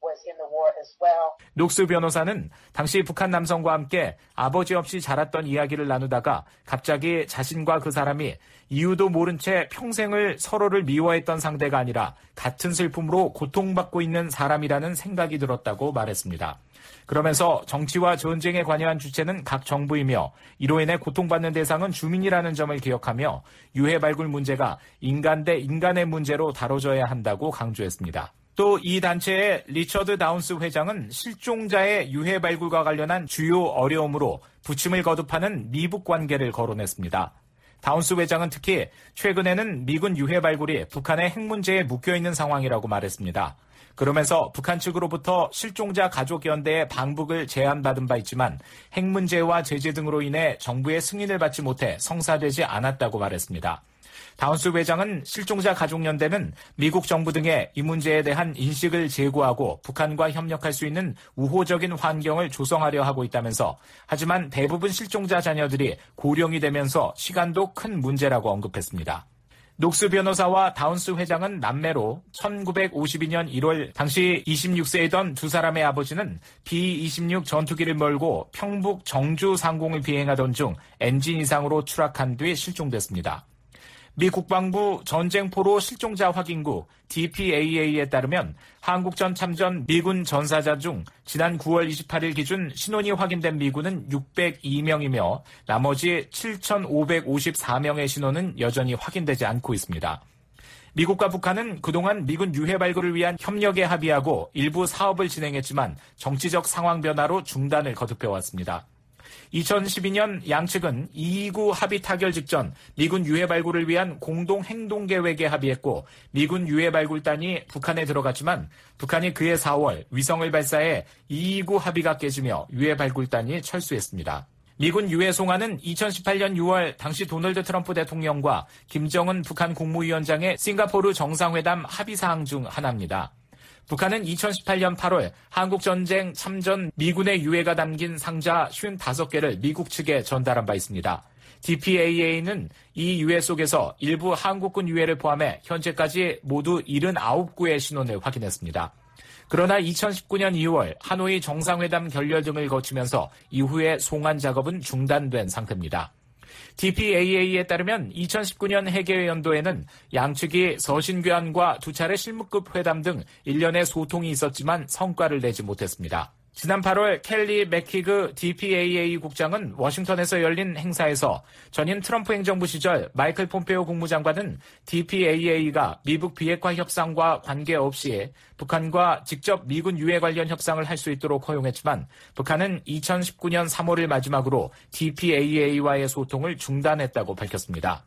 녹스 변호사는 당시 북한 남성과 함께 아버지 없이 자랐던 이야기를 나누다가 갑자기 자신과 그 사람이 이유도 모른 채 평생을 서로를 미워했던 상대가 아니라 같은 슬픔으로 고통받고 있는 사람이라는 생각이 들었다고 말했습니다. 그러면서 정치와 전쟁에 관여한 주체는 각 정부이며 이로 인해 고통받는 대상은 주민이라는 점을 기억하며 유해 발굴 문제가 인간 대 인간의 문제로 다뤄져야 한다고 강조했습니다. 또 이 단체의 리처드 다운스 회장은 실종자의 유해 발굴과 관련한 주요 어려움으로 부침을 거듭하는 미북 관계를 거론했습니다. 다운스 회장은 특히 최근에는 미군 유해 발굴이 북한의 핵 문제에 묶여있는 상황이라고 말했습니다. 그러면서 북한 측으로부터 실종자 가족연대의 방북을 제안받은 바 있지만 핵 문제와 제재 등으로 인해 정부의 승인을 받지 못해 성사되지 않았다고 말했습니다. 다운스 회장은 실종자 가족연대는 미국 정부 등에 이 문제에 대한 인식을 제고하고 북한과 협력할 수 있는 우호적인 환경을 조성하려 하고 있다면서 하지만 대부분 실종자 자녀들이 고령이 되면서 시간도 큰 문제라고 언급했습니다. 녹스 변호사와 다운스 회장은 남매로 천구백오십이 년 일월 당시 이십육 세이던 두 사람의 아버지는 비 이십육 전투기를 몰고 평북 정주 상공을 비행하던 중 엔진 이상으로 추락한 뒤 실종됐습니다. 미 국방부 전쟁포로 실종자 확인구 디피에이에이에 따르면 한국전 참전 미군 전사자 중 지난 구월 이십팔일 기준 신원이 확인된 미군은 육백이 명이며 나머지 칠천오백오십사 명의 신원은 여전히 확인되지 않고 있습니다. 미국과 북한은 그동안 미군 유해 발굴을 위한 협력에 합의하고 일부 사업을 진행했지만 정치적 상황 변화로 중단을 거듭해왔습니다. 이천십이 년 양측은 이이구 합의 타결 직전 미군 유해 발굴을 위한 공동 행동 계획에 합의했고 미군 유해 발굴단이 북한에 들어갔지만 북한이 그해 사월 위성을 발사해 이이구 합의가 깨지며 유해 발굴단이 철수했습니다. 미군 유해 송환은 이천십팔 년 유월 당시 도널드 트럼프 대통령과 김정은 북한 국무위원장의 싱가포르 정상회담 합의사항 중 하나입니다. 북한은 이천십팔 년 팔월 한국전쟁 참전 미군의 유해가 담긴 상자 오십오 개를 미국 측에 전달한 바 있습니다. 디피에이에이는 이 유해 속에서 일부 한국군 유해를 포함해 현재까지 모두 칠십구 구의 신원을 확인했습니다. 그러나 이천십구 년 이월 하노이 정상회담 결렬 등을 거치면서 이후에 송환 작업은 중단된 상태입니다. 디피에이에이에 따르면 이천십구 년 해계 연도에는 양측이 서신교환과 두 차례 실무급 회담 등 일련의 소통이 있었지만 성과를 내지 못했습니다. 지난 팔월 켈리 맥키그 디피에이에이 국장은 워싱턴에서 열린 행사에서 전임 트럼프 행정부 시절 마이클 폼페오 국무장관은 디피에이에이가 미북 비핵화 협상과 관계없이 북한과 직접 미군 유해 관련 협상을 할 수 있도록 허용했지만 북한은 이천십구 년 삼월을 마지막으로 디피에이에이와의 소통을 중단했다고 밝혔습니다.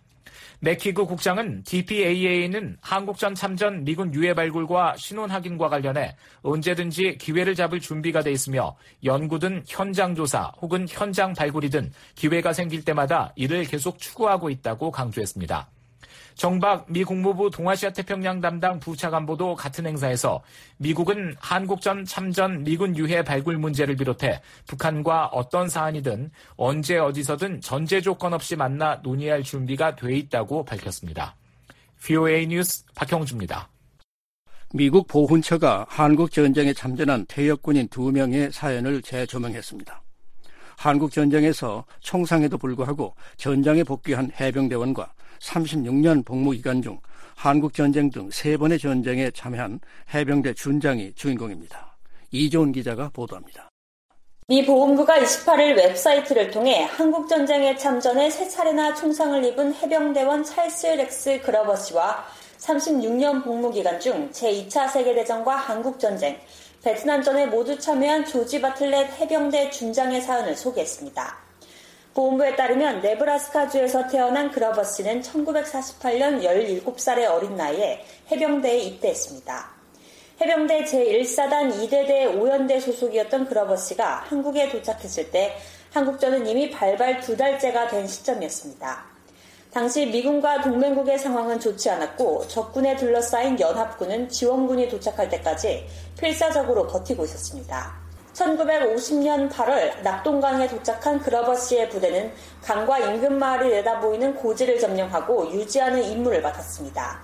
맥키그 국장은 디피에이에이는 한국전 참전 미군 유해 발굴과 신원 확인과 관련해 언제든지 기회를 잡을 준비가 돼 있으며 연구든 현장 조사 혹은 현장 발굴이든 기회가 생길 때마다 이를 계속 추구하고 있다고 강조했습니다. 정박 미 국무부 동아시아 태평양 담당 부차관보도 같은 행사에서 미국은 한국전 참전 미군 유해 발굴 문제를 비롯해 북한과 어떤 사안이든 언제 어디서든 전제 조건 없이 만나 논의할 준비가 돼 있다고 밝혔습니다. 브이오에이 뉴스 박형주입니다.
미국 보훈처가 한국 전쟁에 참전한 퇴역군인 두 명의 사연을 재조명했습니다. 한국 전쟁에서 총상에도 불구하고 전장에 복귀한 해병대원과 삼십육 년 복무기간 중 한국전쟁 등 세 번의 전쟁에 참여한 해병대 준장이 주인공입니다. 이조은 기자가 보도합니다.
미 보훈부가 이십팔일 웹사이트를 통해 한국전쟁에 참전해 세 차례나 총상을 입은 해병대원 찰스 렉스 그러버 씨와 삼십육 년 복무기간 중 제이 차 세계대전과 한국전쟁, 베트남전에 모두 참여한 조지 바틀렛 해병대 준장의 사연을 소개했습니다. 보훈부에 따르면 네브라스카주에서 태어난 그러버 씨는 천구백사십팔 년 열일곱 살의 어린 나이에 해병대에 입대했습니다. 해병대 제일 사단 이 대대 오 연대 소속이었던 그러버 씨가 한국에 도착했을 때 한국전은 이미 발발 두 달째가 된 시점이었습니다. 당시 미군과 동맹국의 상황은 좋지 않았고 적군에 둘러싸인 연합군은 지원군이 도착할 때까지 필사적으로 버티고 있었습니다. 천구백오십 년 팔월 낙동강에 도착한 그러버 씨의 부대는 강과 인근 마을이 내다보이는 고지를 점령하고 유지하는 임무를 맡았습니다.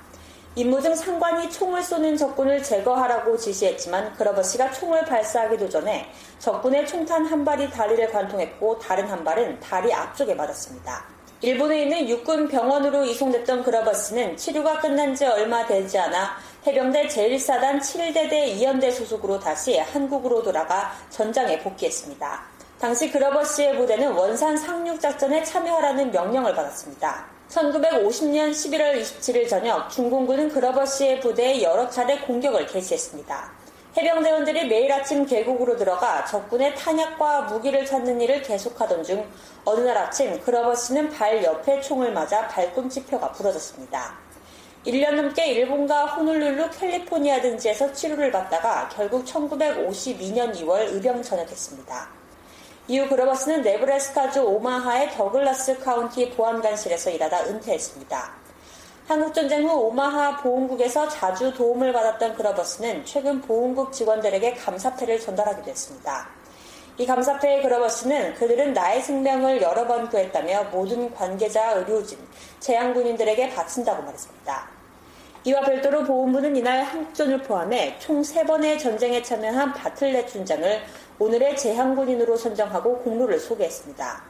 임무 중 상관이 총을 쏘는 적군을 제거하라고 지시했지만 그러버시가 총을 발사하기도 전에 적군의 총탄 한 발이 다리를 관통했고 다른 한 발은 다리 앞쪽에 맞았습니다. 일본에 있는 육군 병원으로 이송됐던 그러버시는 치료가 끝난 지 얼마 되지 않아 해병대 제일 사단 칠 대대 이 연대 소속으로 다시 한국으로 돌아가 전장에 복귀했습니다. 당시 그러버시의 부대는 원산 상륙작전에 참여하라는 명령을 받았습니다. 천구백오십 년 십일월 이십칠일 저녁 중공군은 그러버시의 부대에 여러 차례 공격을 개시했습니다. 해병대원들이 매일 아침 계곡으로 들어가 적군의 탄약과 무기를 찾는 일을 계속하던 중 어느 날 아침 그러버시는 발 옆에 총을 맞아 발꿈치뼈가 부러졌습니다. 일 년 넘게 일본과 호놀룰루 캘리포니아 등지에서 치료를 받다가 결국 천구백오십이 년 이월 의병 전역했습니다. 이후 그러버시는 네브래스카주 오마하의 더글라스 카운티 보안관실에서 일하다 은퇴했습니다. 한국전쟁 후 오마하 보훈국에서 자주 도움을 받았던 그러버시는 최근 보훈국 직원들에게 감사패를 전달하기도 했습니다. 이 감사패의 그러버시는 그들은 나의 생명을 여러 번 구했다며 모든 관계자, 의료진, 재향군인들에게 바친다고 말했습니다. 이와 별도로 보훈부는 이날 한국전을 포함해 총 세 번의 전쟁에 참여한 바틀렛 준장을 오늘의 재향군인으로 선정하고 공로를 소개했습니다.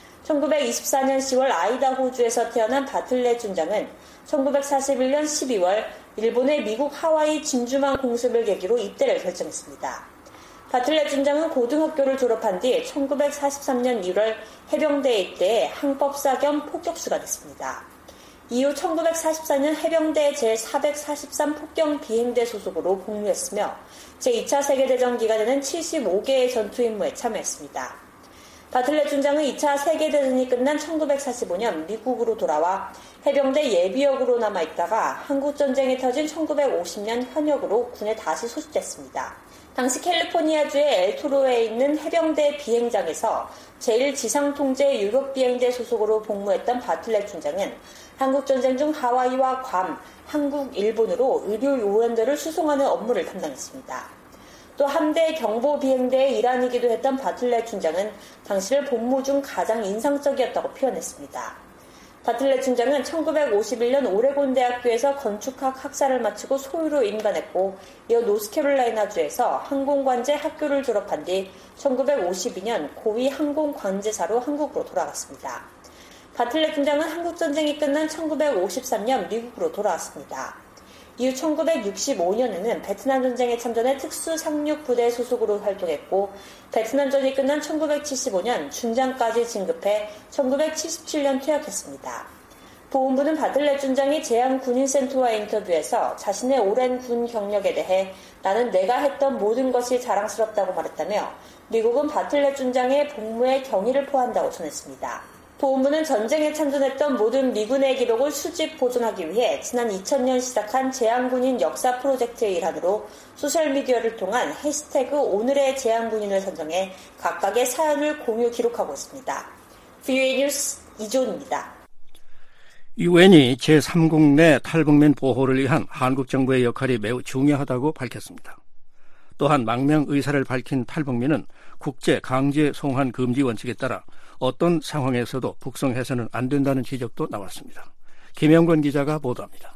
천구백이십사 년 시월 아이다호주에서 태어난 바틀렛 준장은 천구백사십일 년 십이월 일본의 미국 하와이 진주만 공습을 계기로 입대를 결정했습니다. 바틀렛 준장은 고등학교를 졸업한 뒤 천구백사십삼 년 일월 해병대에 입대해 항법사 겸 폭격수가 됐습니다. 이후 천구백사십사 년 해병대 제사백사십삼 폭경비행대 소속으로 복무했으며 제이 차 세계대전 기간에는 칠십오 개의 전투 임무에 참여했습니다. 바틀렛 준장은 이 차 세계대전이 끝난 천구백사십오 년 미국으로 돌아와 해병대 예비역으로 남아있다가 한국전쟁이 터진 천구백오십 년 현역으로 군에 다시 소집됐습니다. 당시 캘리포니아주의 엘토로에 있는 해병대 비행장에서 제일 지상통제 유럽비행대 소속으로 복무했던 바틀렛 준장은 한국전쟁 중 하와이와 괌, 한국, 일본으로 의료 요원들을 수송하는 업무를 담당했습니다. 또 함대 경보비행대의 일환이기도 했던 바틀렛 준장은 당시를 복무 중 가장 인상적이었다고 표현했습니다. 바틀렛 준장은 천구백오십일 년 오레곤 대학교에서 건축학 학사를 마치고 소유로 임관했고 이어 노스캐롤라이나주에서 항공관제 학교를 졸업한 뒤 천구백오십이 년 고위 항공관제사로 한국으로 돌아갔습니다. 바틀렛 준장은 한국전쟁이 끝난 천구백오십삼 년 미국으로 돌아왔습니다. 이후 천구백육십오 년에는 베트남 전쟁에 참전해 특수상륙부대 소속으로 활동했고 베트남전이 끝난 천구백칠십오 년 준장까지 진급해 천구백칠십칠 년 퇴역했습니다. 보훈부는 바틀렛 준장이 제한군인센터와의 인터뷰에서 자신의 오랜 군 경력에 대해 나는 내가 했던 모든 것이 자랑스럽다고 말했다며 미국은 바틀렛 준장의 복무에 경의를 표한다고 전했습니다. 보훈부는 전쟁에 참전했던 모든 미군의 기록을 수집 보존하기 위해 지난 이천 년 시작한 제한군인 역사 프로젝트의 일환으로 소셜미디어를 통한 해시태그 오늘의 제한군인을 선정해 각각의 사연을 공유 기록하고 있습니다. 브이오에이 뉴스 이존입니다.
유엔이 제삼국 내 탈북민 보호를 위한 한국 정부의 역할이 매우 중요하다고 밝혔습니다. 또한 망명 의사를 밝힌 탈북민은 국제 강제 송환 금지 원칙에 따라 어떤 상황에서도 북송해서는 안 된다는 지적도 나왔습니다. 김영권 기자가 보도합니다.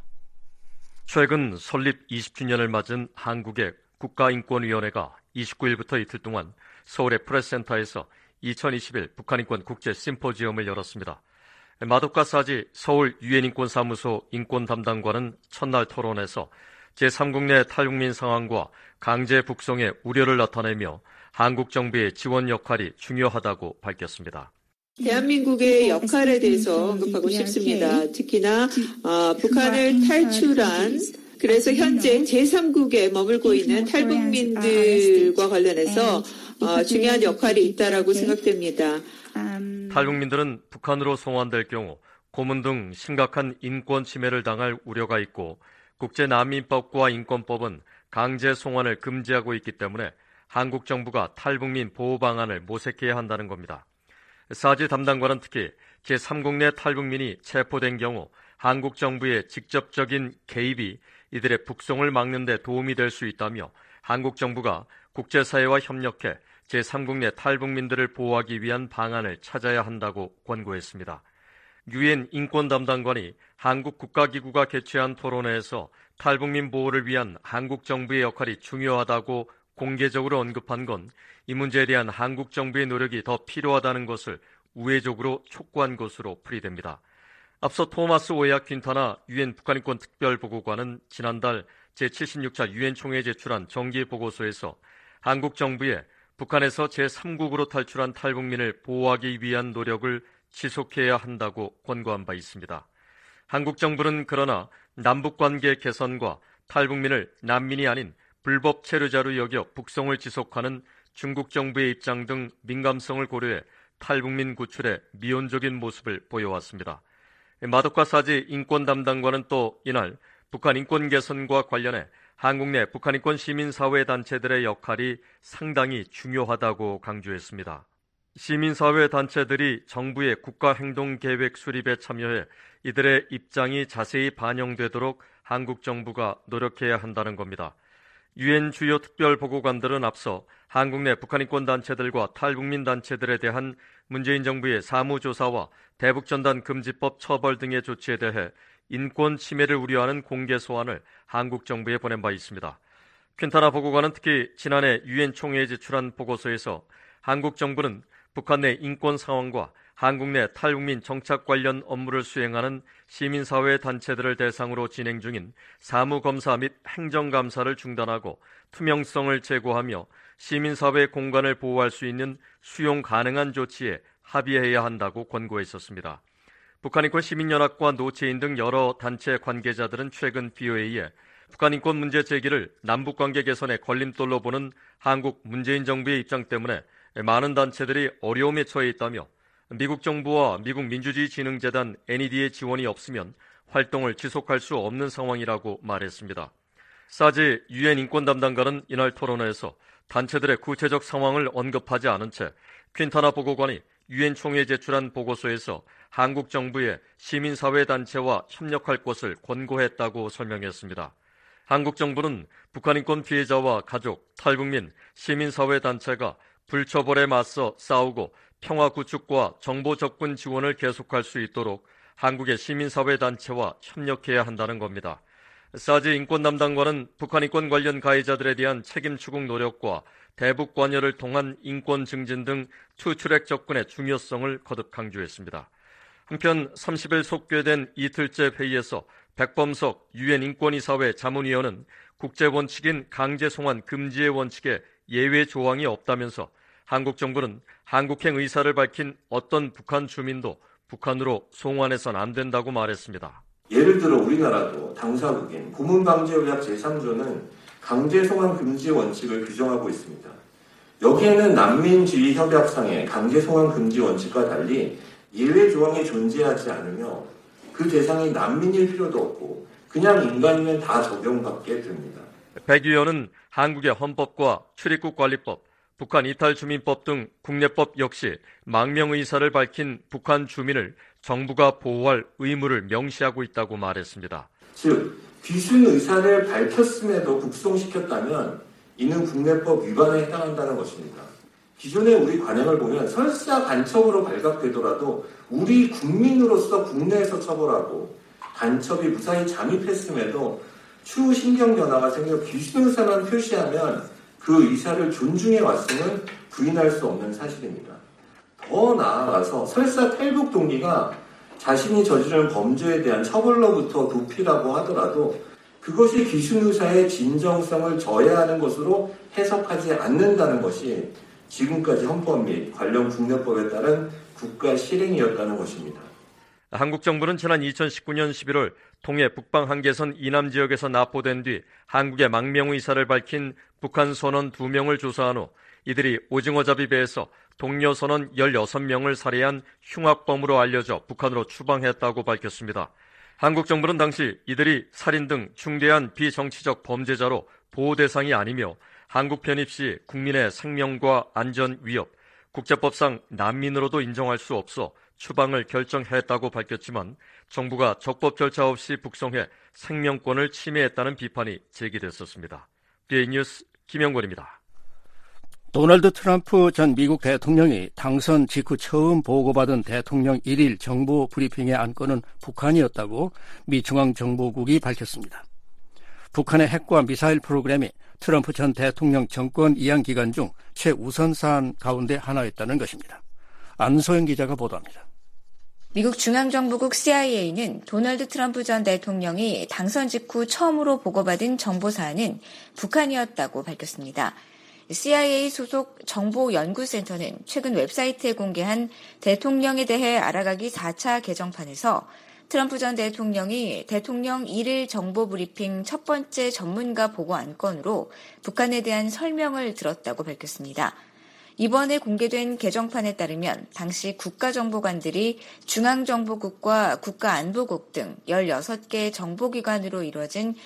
최근 설립 이십 주년을 맞은 한국의 국가인권위원회가 이십구 일부터 이틀 동안 서울의 프레스센터에서 이천이십일 북한인권 국제 심포지엄을 열었습니다. 마도카 사지 서울 유엔인권사무소 인권담당관은 첫날 토론에서 제삼국 내 탈북민 상황과 강제 북송의 우려를 나타내며 한국 정부의 지원 역할이 중요하다고 밝혔습니다.
대한민국의 역할에 대해서 언급하고 싶습니다. 특히나 어, 북한을 탈출한 그래서 현재 제삼국에 머물고 있는 탈북민들과 관련해서 어, 중요한 역할이 있다라고 생각됩니다.
탈북민들은 북한으로 송환될 경우 고문 등 심각한 인권 침해를 당할 우려가 있고 국제난민법과 인권법은 강제 송환을 금지하고 있기 때문에 한국 정부가 탈북민 보호 방안을 모색해야 한다는 겁니다. 사지 담당관은 특히 제삼국 내 탈북민이 체포된 경우 한국 정부의 직접적인 개입이 이들의 북송을 막는 데 도움이 될 수 있다며 한국 정부가 국제사회와 협력해 제삼국 내 탈북민들을 보호하기 위한 방안을 찾아야 한다고 권고했습니다. 유엔 인권 담당관이 한국 국가기구가 개최한 토론회에서 탈북민 보호를 위한 한국 정부의 역할이 중요하다고 공개적으로 언급한 건 이 문제에 대한 한국 정부의 노력이 더 필요하다는 것을 우회적으로 촉구한 것으로 풀이됩니다. 앞서 토마스 오야 퀸타나 유엔 북한인권 특별보고관은 지난달 제칠십육 차 유엔 총회에 제출한 정기 보고서에서 한국 정부에 북한에서 제삼국으로 탈출한 탈북민을 보호하기 위한 노력을 지속해야 한다고 권고한 바 있습니다. 한국 정부는 그러나 남북관계 개선과 탈북민을 난민이 아닌 불법 체류자로 여겨 북송을 지속하는 중국 정부의 입장 등 민감성을 고려해 탈북민 구출에 미온적인 모습을 보여왔습니다. 마도카 사지 인권 담당관은 또 이날 북한 인권 개선과 관련해 한국 내 북한 인권 시민사회 단체들의 역할이 상당히 중요하다고 강조했습니다. 시민사회 단체들이 정부의 국가행동계획 수립에 참여해 이들의 입장이 자세히 반영되도록 한국 정부가 노력해야 한다는 겁니다. 유엔 주요 특별보고관들은 앞서 한국 내 북한인권 단체들과 탈북민 단체들에 대한 문재인 정부의 사무조사와 대북전단 금지법 처벌 등의 조치에 대해 인권 침해를 우려하는 공개 소환을 한국 정부에 보낸 바 있습니다. 퀸타나 보고관은 특히 지난해 유엔 총회에 제출한 보고서에서 한국 정부는 북한 내 인권 상황과 한국 내 탈북민 정착 관련 업무를 수행하는 시민사회 단체들을 대상으로 진행 중인 사무검사 및 행정감사를 중단하고 투명성을 제고하며 시민사회 공간을 보호할 수 있는 수용 가능한 조치에 합의해야 한다고 권고했었습니다. 북한인권 시민연합과 노체인 등 여러 단체 관계자들은 최근 비오에이에 북한인권 문제 제기를 남북관계 개선의 걸림돌로 보는 한국 문재인 정부의 입장 때문에 많은 단체들이 어려움에 처해 있다며 미국 정부와 미국 민주주의진흥재단 엔이디의 지원이 없으면 활동을 지속할 수 없는 상황이라고 말했습니다. 사지 유엔 인권 담당관은 이날 토론회에서 단체들의 구체적 상황을 언급하지 않은 채 퀸타나 보고관이 유엔 총회에 제출한 보고서에서 한국 정부에 시민사회 단체와 협력할 것을 권고했다고 설명했습니다. 한국 정부는 북한인권 피해자와 가족, 탈북민, 시민사회 단체가 불처벌에 맞서 싸우고 평화 구축과 정보 접근 지원을 계속할 수 있도록 한국의 시민사회 단체와 협력해야 한다는 겁니다. 사지 인권 담당관은 북한 인권 관련 가해자들에 대한 책임 추궁 노력과 대북 관여를 통한 인권 증진 등 투트랙 접근의 중요성을 거듭 강조했습니다. 한편 삼십 일 속개된 이틀째 회의에서 백범석 유엔 인권이사회 자문위원은 국제 원칙인 강제 송환 금지의 원칙에 예외 조항이 없다면서 한국 정부는 한국행 의사를 밝힌 어떤 북한 주민도 북한으로 송환해서는 안 된다고 말했습니다.
예를 들어 우리나라도 당사국인 고문방지협약 제삼 조는 강제 송환 금지 원칙을 규정하고 있습니다. 여기에는 난민지위 협약상의 강제 송환 금지 원칙과 달리 예외 조항이 존재하지 않으며 그 대상이 난민일 필요도 없고 그냥 인간이면 다 적용받게 됩니다.
백 위원은 한국의 헌법과 출입국관리법, 북한 이탈주민법 등 국내법 역시 망명의사를 밝힌 북한 주민을 정부가 보호할 의무를 명시하고 있다고 말했습니다.
즉, 귀순 의사를 밝혔음에도 북송시켰다면 이는 국내법 위반에 해당한다는 것입니다. 기존의 우리 관행을 보면 설사 간첩으로 발각되더라도 우리 국민으로서 국내에서 처벌하고 간첩이 무사히 잠입했음에도 추후 신경 변화가 생겨 귀순 의사만 표시하면 그 의사를 존중해 왔음은 부인할 수 없는 사실입니다. 더 나아가서 설사 탈북 동기가 자신이 저지른 범죄에 대한 처벌로부터 도피라고 하더라도 그것이 귀순 의사의 진정성을 저해하는 것으로 해석하지 않는다는 것이 지금까지 헌법 및 관련 국내법에 따른 국가 실행이었다는 것입니다.
한국 정부는 지난 이천십구 년 십일월 통해 북방 한계선 이남 지역에서 납포된 뒤 한국의 망명의사를 밝힌 북한 선원 두 명을 조사한 후 이들이 오징어잡이 배에서 동료 선원 열여섯 명을 살해한 흉악범으로 알려져 북한으로 추방했다고 밝혔습니다. 한국 정부는 당시 이들이 살인 등 중대한 비정치적 범죄자로 보호 대상이 아니며 한국 편입 시 국민의 생명과 안전 위협, 국제법상 난민으로도 인정할 수 없어 추방을 결정했다고 밝혔지만 정부가 적법 절차 없이 북송해 생명권을 침해했다는 비판이 제기됐었습니다. 비에이 뉴스 김영권입니다.
도널드 트럼프 전 미국 대통령이 당선 직후 처음 보고받은 대통령 일 일 정보 브리핑의 안건은 북한이었다고 미 중앙정보국이 밝혔습니다. 북한의 핵과 미사일 프로그램이 트럼프 전 대통령 정권 이양 기간 중 최우선 사안 가운데 하나였다는 것입니다. 안소영 기자가 보도합니다.
미국 중앙정보국 씨아이에이는 도널드 트럼프 전 대통령이 당선 직후 처음으로 보고받은 정보사안은 북한이었다고 밝혔습니다. 씨아이에이 소속 정보연구센터는 최근 웹사이트에 공개한 대통령에 대해 알아가기 사 차 개정판에서 트럼프 전 대통령이 대통령 일 일 정보 브리핑 첫 번째 전문가 보고 안건으로 북한에 대한 설명을 들었다고 밝혔습니다. 이번에 공개된 개정판에 따르면 당시 국가정보관들이 중앙정보국과 국가안보국 등 열여섯 개 정보기관으로 이루어진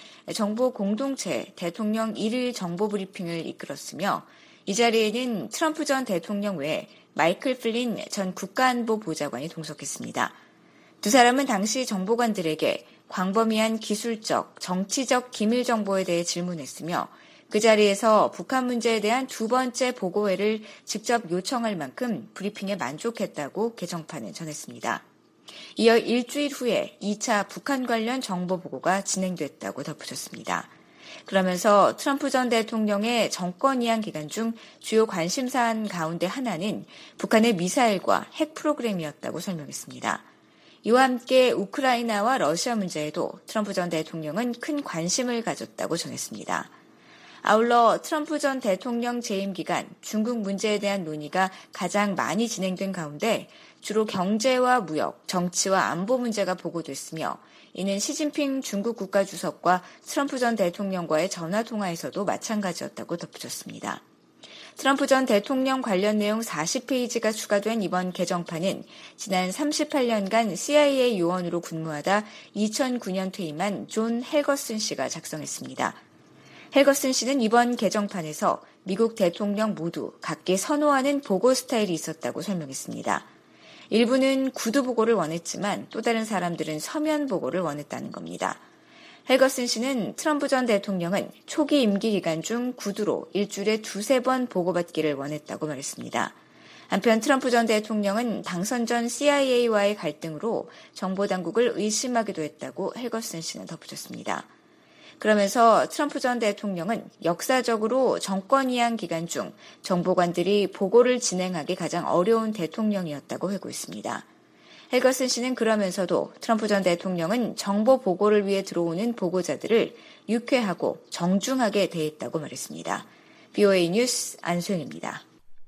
정보공동체 대통령 일 일 정보 브리핑을 이끌었으며 이 자리에는 트럼프 전 대통령 외에 마이클 플린 전 국가안보보좌관이 동석했습니다. 두 사람은 당시 정보관들에게 광범위한 기술적, 정치적 기밀 정보에 대해 질문했으며 그 자리에서 북한 문제에 대한 두 번째 보고회를 직접 요청할 만큼 브리핑에 만족했다고 개정판은 전했습니다. 이어 일주일 후에 이 차 북한 관련 정보 보고가 진행됐다고 덧붙였습니다. 그러면서 트럼프 전 대통령의 정권 이양 기간 중 주요 관심사안 가운데 하나는 북한의 미사일과 핵 프로그램이었다고 설명했습니다. 이와 함께 우크라이나와 러시아 문제에도 트럼프 전 대통령은 큰 관심을 가졌다고 전했습니다. 아울러 트럼프 전 대통령 재임 기간 중국 문제에 대한 논의가 가장 많이 진행된 가운데 주로 경제와 무역, 정치와 안보 문제가 보고됐으며 이는 시진핑 중국 국가주석과 트럼프 전 대통령과의 전화통화에서도 마찬가지였다고 덧붙였습니다. 트럼프 전 대통령 관련 내용 사십 페이지가 추가된 이번 개정판은 지난 삼십팔 년간 씨아이에이 요원으로 근무하다 이천구 년 퇴임한 존 헬거슨 씨가 작성했습니다. 헬거슨 씨는 이번 개정판에서 미국 대통령 모두 각기 선호하는 보고 스타일이 있었다고 설명했습니다. 일부는 구두 보고를 원했지만 또 다른 사람들은 서면 보고를 원했다는 겁니다. 헬거슨 씨는 트럼프 전 대통령은 초기 임기 기간 중 구두로 일주일에 두세 번 보고받기를 원했다고 말했습니다. 한편 트럼프 전 대통령은 당선 전 씨아이에이와의 갈등으로 정보당국을 의심하기도 했다고 헬거슨 씨는 덧붙였습니다. 그러면서 트럼프 전 대통령은 역사적으로 정권 이양 기간 중 정보관들이 보고를 진행하기 가장 어려운 대통령이었다고 회고했습니다. 헬거슨 씨는 그러면서도 트럼프 전 대통령은 정보 보고를 위해 들어오는 보고자들을 유쾌하고 정중하게 대했다고 말했습니다. 비오에이 뉴스 안소영입니다.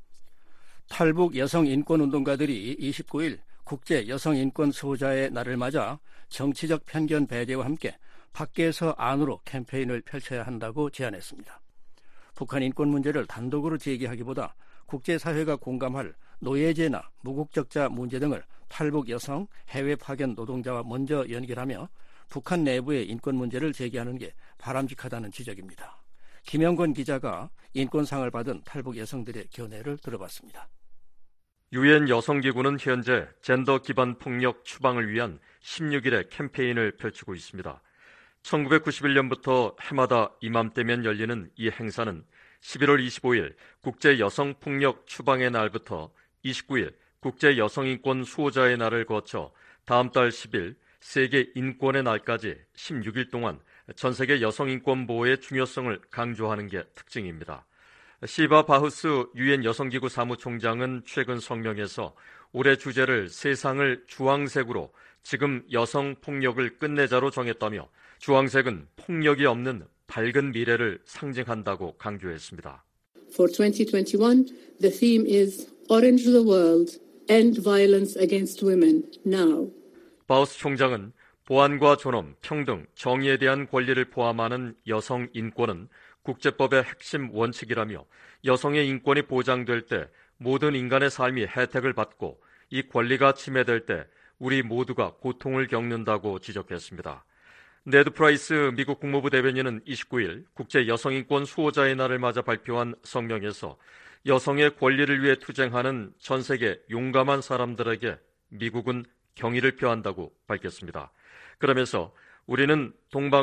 탈북 여성 인권운동가들이 이십구 일 국제 여성 인권 수호자의 날을 맞아 정치적 편견 배제와 함께 밖에서 안으로 캠페인을 펼쳐야 한다고 제안했습니다. 북한 인권 문제를 단독으로 제기하기보다 국제사회가 공감할 노예제나 무국적자 문제 등을 탈북 여성, 해외 파견 노동자와 먼저 연결하며 북한 내부의 인권 문제를 제기하는 게 바람직하다는 지적입니다. 김영권 기자가 인권상을 받은 탈북 여성들의 견해를 들어봤습니다.
유엔 여성기구는 현재 젠더 기반 폭력 추방을 위한 십육 일의 캠페인을 펼치고 있습니다. 천구백구십일 년부터 해마다 이맘때면 열리는 이 행사는 십일월 이십오일 국제 여성폭력 추방의 날부터 이십구일 국제 여성인권 수호자의 날을 거쳐 다음 달 십일 세계 인권의 날까지 십육 일 동안 전 세계 여성인권 보호의 중요성을 강조하는 게 특징입니다. 시바 바흐스 유엔 여성기구 사무총장은 최근 성명에서 올해 주제를 세상을 주황색으로 지금 여성폭력을 끝내자로 정했다며 주황색은 폭력이 없는 밝은 미래를 상징한다고 강조했습니다.
For twenty twenty-one, the theme is Orange the World, End Violence Against Women, Now.
바우스 총장은 보안과 존엄, 평등, 정의에 대한 권리를 포함하는 여성 인권은 국제법의 핵심 원칙이라며 여성의 인권이 보장될 때 모든 인간의 삶이 혜택을 받고 이 권리가 침해될 때 우리 모두가 고통을 겪는다고 지적했습니다. 네드 프라이스 미국 국무부 대변인은 이십구일 국제 여성인권 수호자의 날을 맞아 발표한 성명에서 여성의 권리를 위해 투쟁하는 전 세계 용감한 사람들에게 미국은 경의를 표한다고 밝혔습니다. 그러면서 우리는 동방국,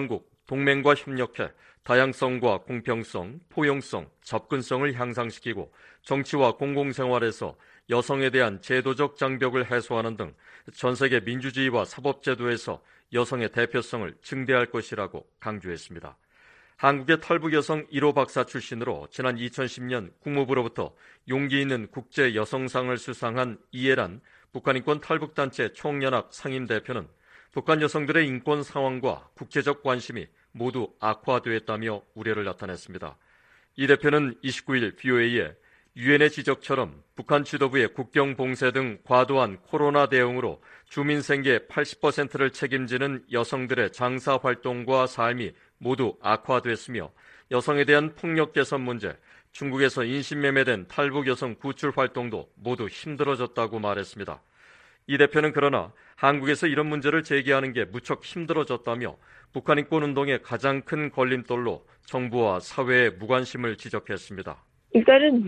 동맹과 협력해 다양성과 공평성, 포용성, 접근성을 향상시키고 정치와 공공생활에서 여성에 대한 제도적 장벽을 해소하는 등 전 세계 민주주의와 사법제도에서 여성의 대표성을 증대할 것이라고 강조했습니다. 한국의 탈북 여성 일 호 박사 출신으로 지난 이천십 년 국무부로부터 용기 있는 국제 여성상을 수상한 이해란 북한인권 탈북단체 총연합 상임대표는 북한 여성들의 인권 상황과 국제적 관심이 모두 악화되었다며 우려를 나타냈습니다. 이 대표는 이십구 일 브이오에이에 유엔의 지적처럼 북한 지도부의 국경 봉쇄 등 과도한 코로나 대응으로 주민 생계 팔십 퍼센트를 책임지는 여성들의 장사 활동과 삶이 모두 악화됐으며 여성에 대한 폭력 개선 문제, 중국에서 인신매매된 탈북 여성 구출 활동도 모두 힘들어졌다고 말했습니다. 이 대표는 그러나 한국에서 이런 문제를 제기하는 게 무척 힘들어졌다며 북한 인권 운동의 가장 큰 걸림돌로 정부와 사회의 무관심을 지적했습니다.
일단은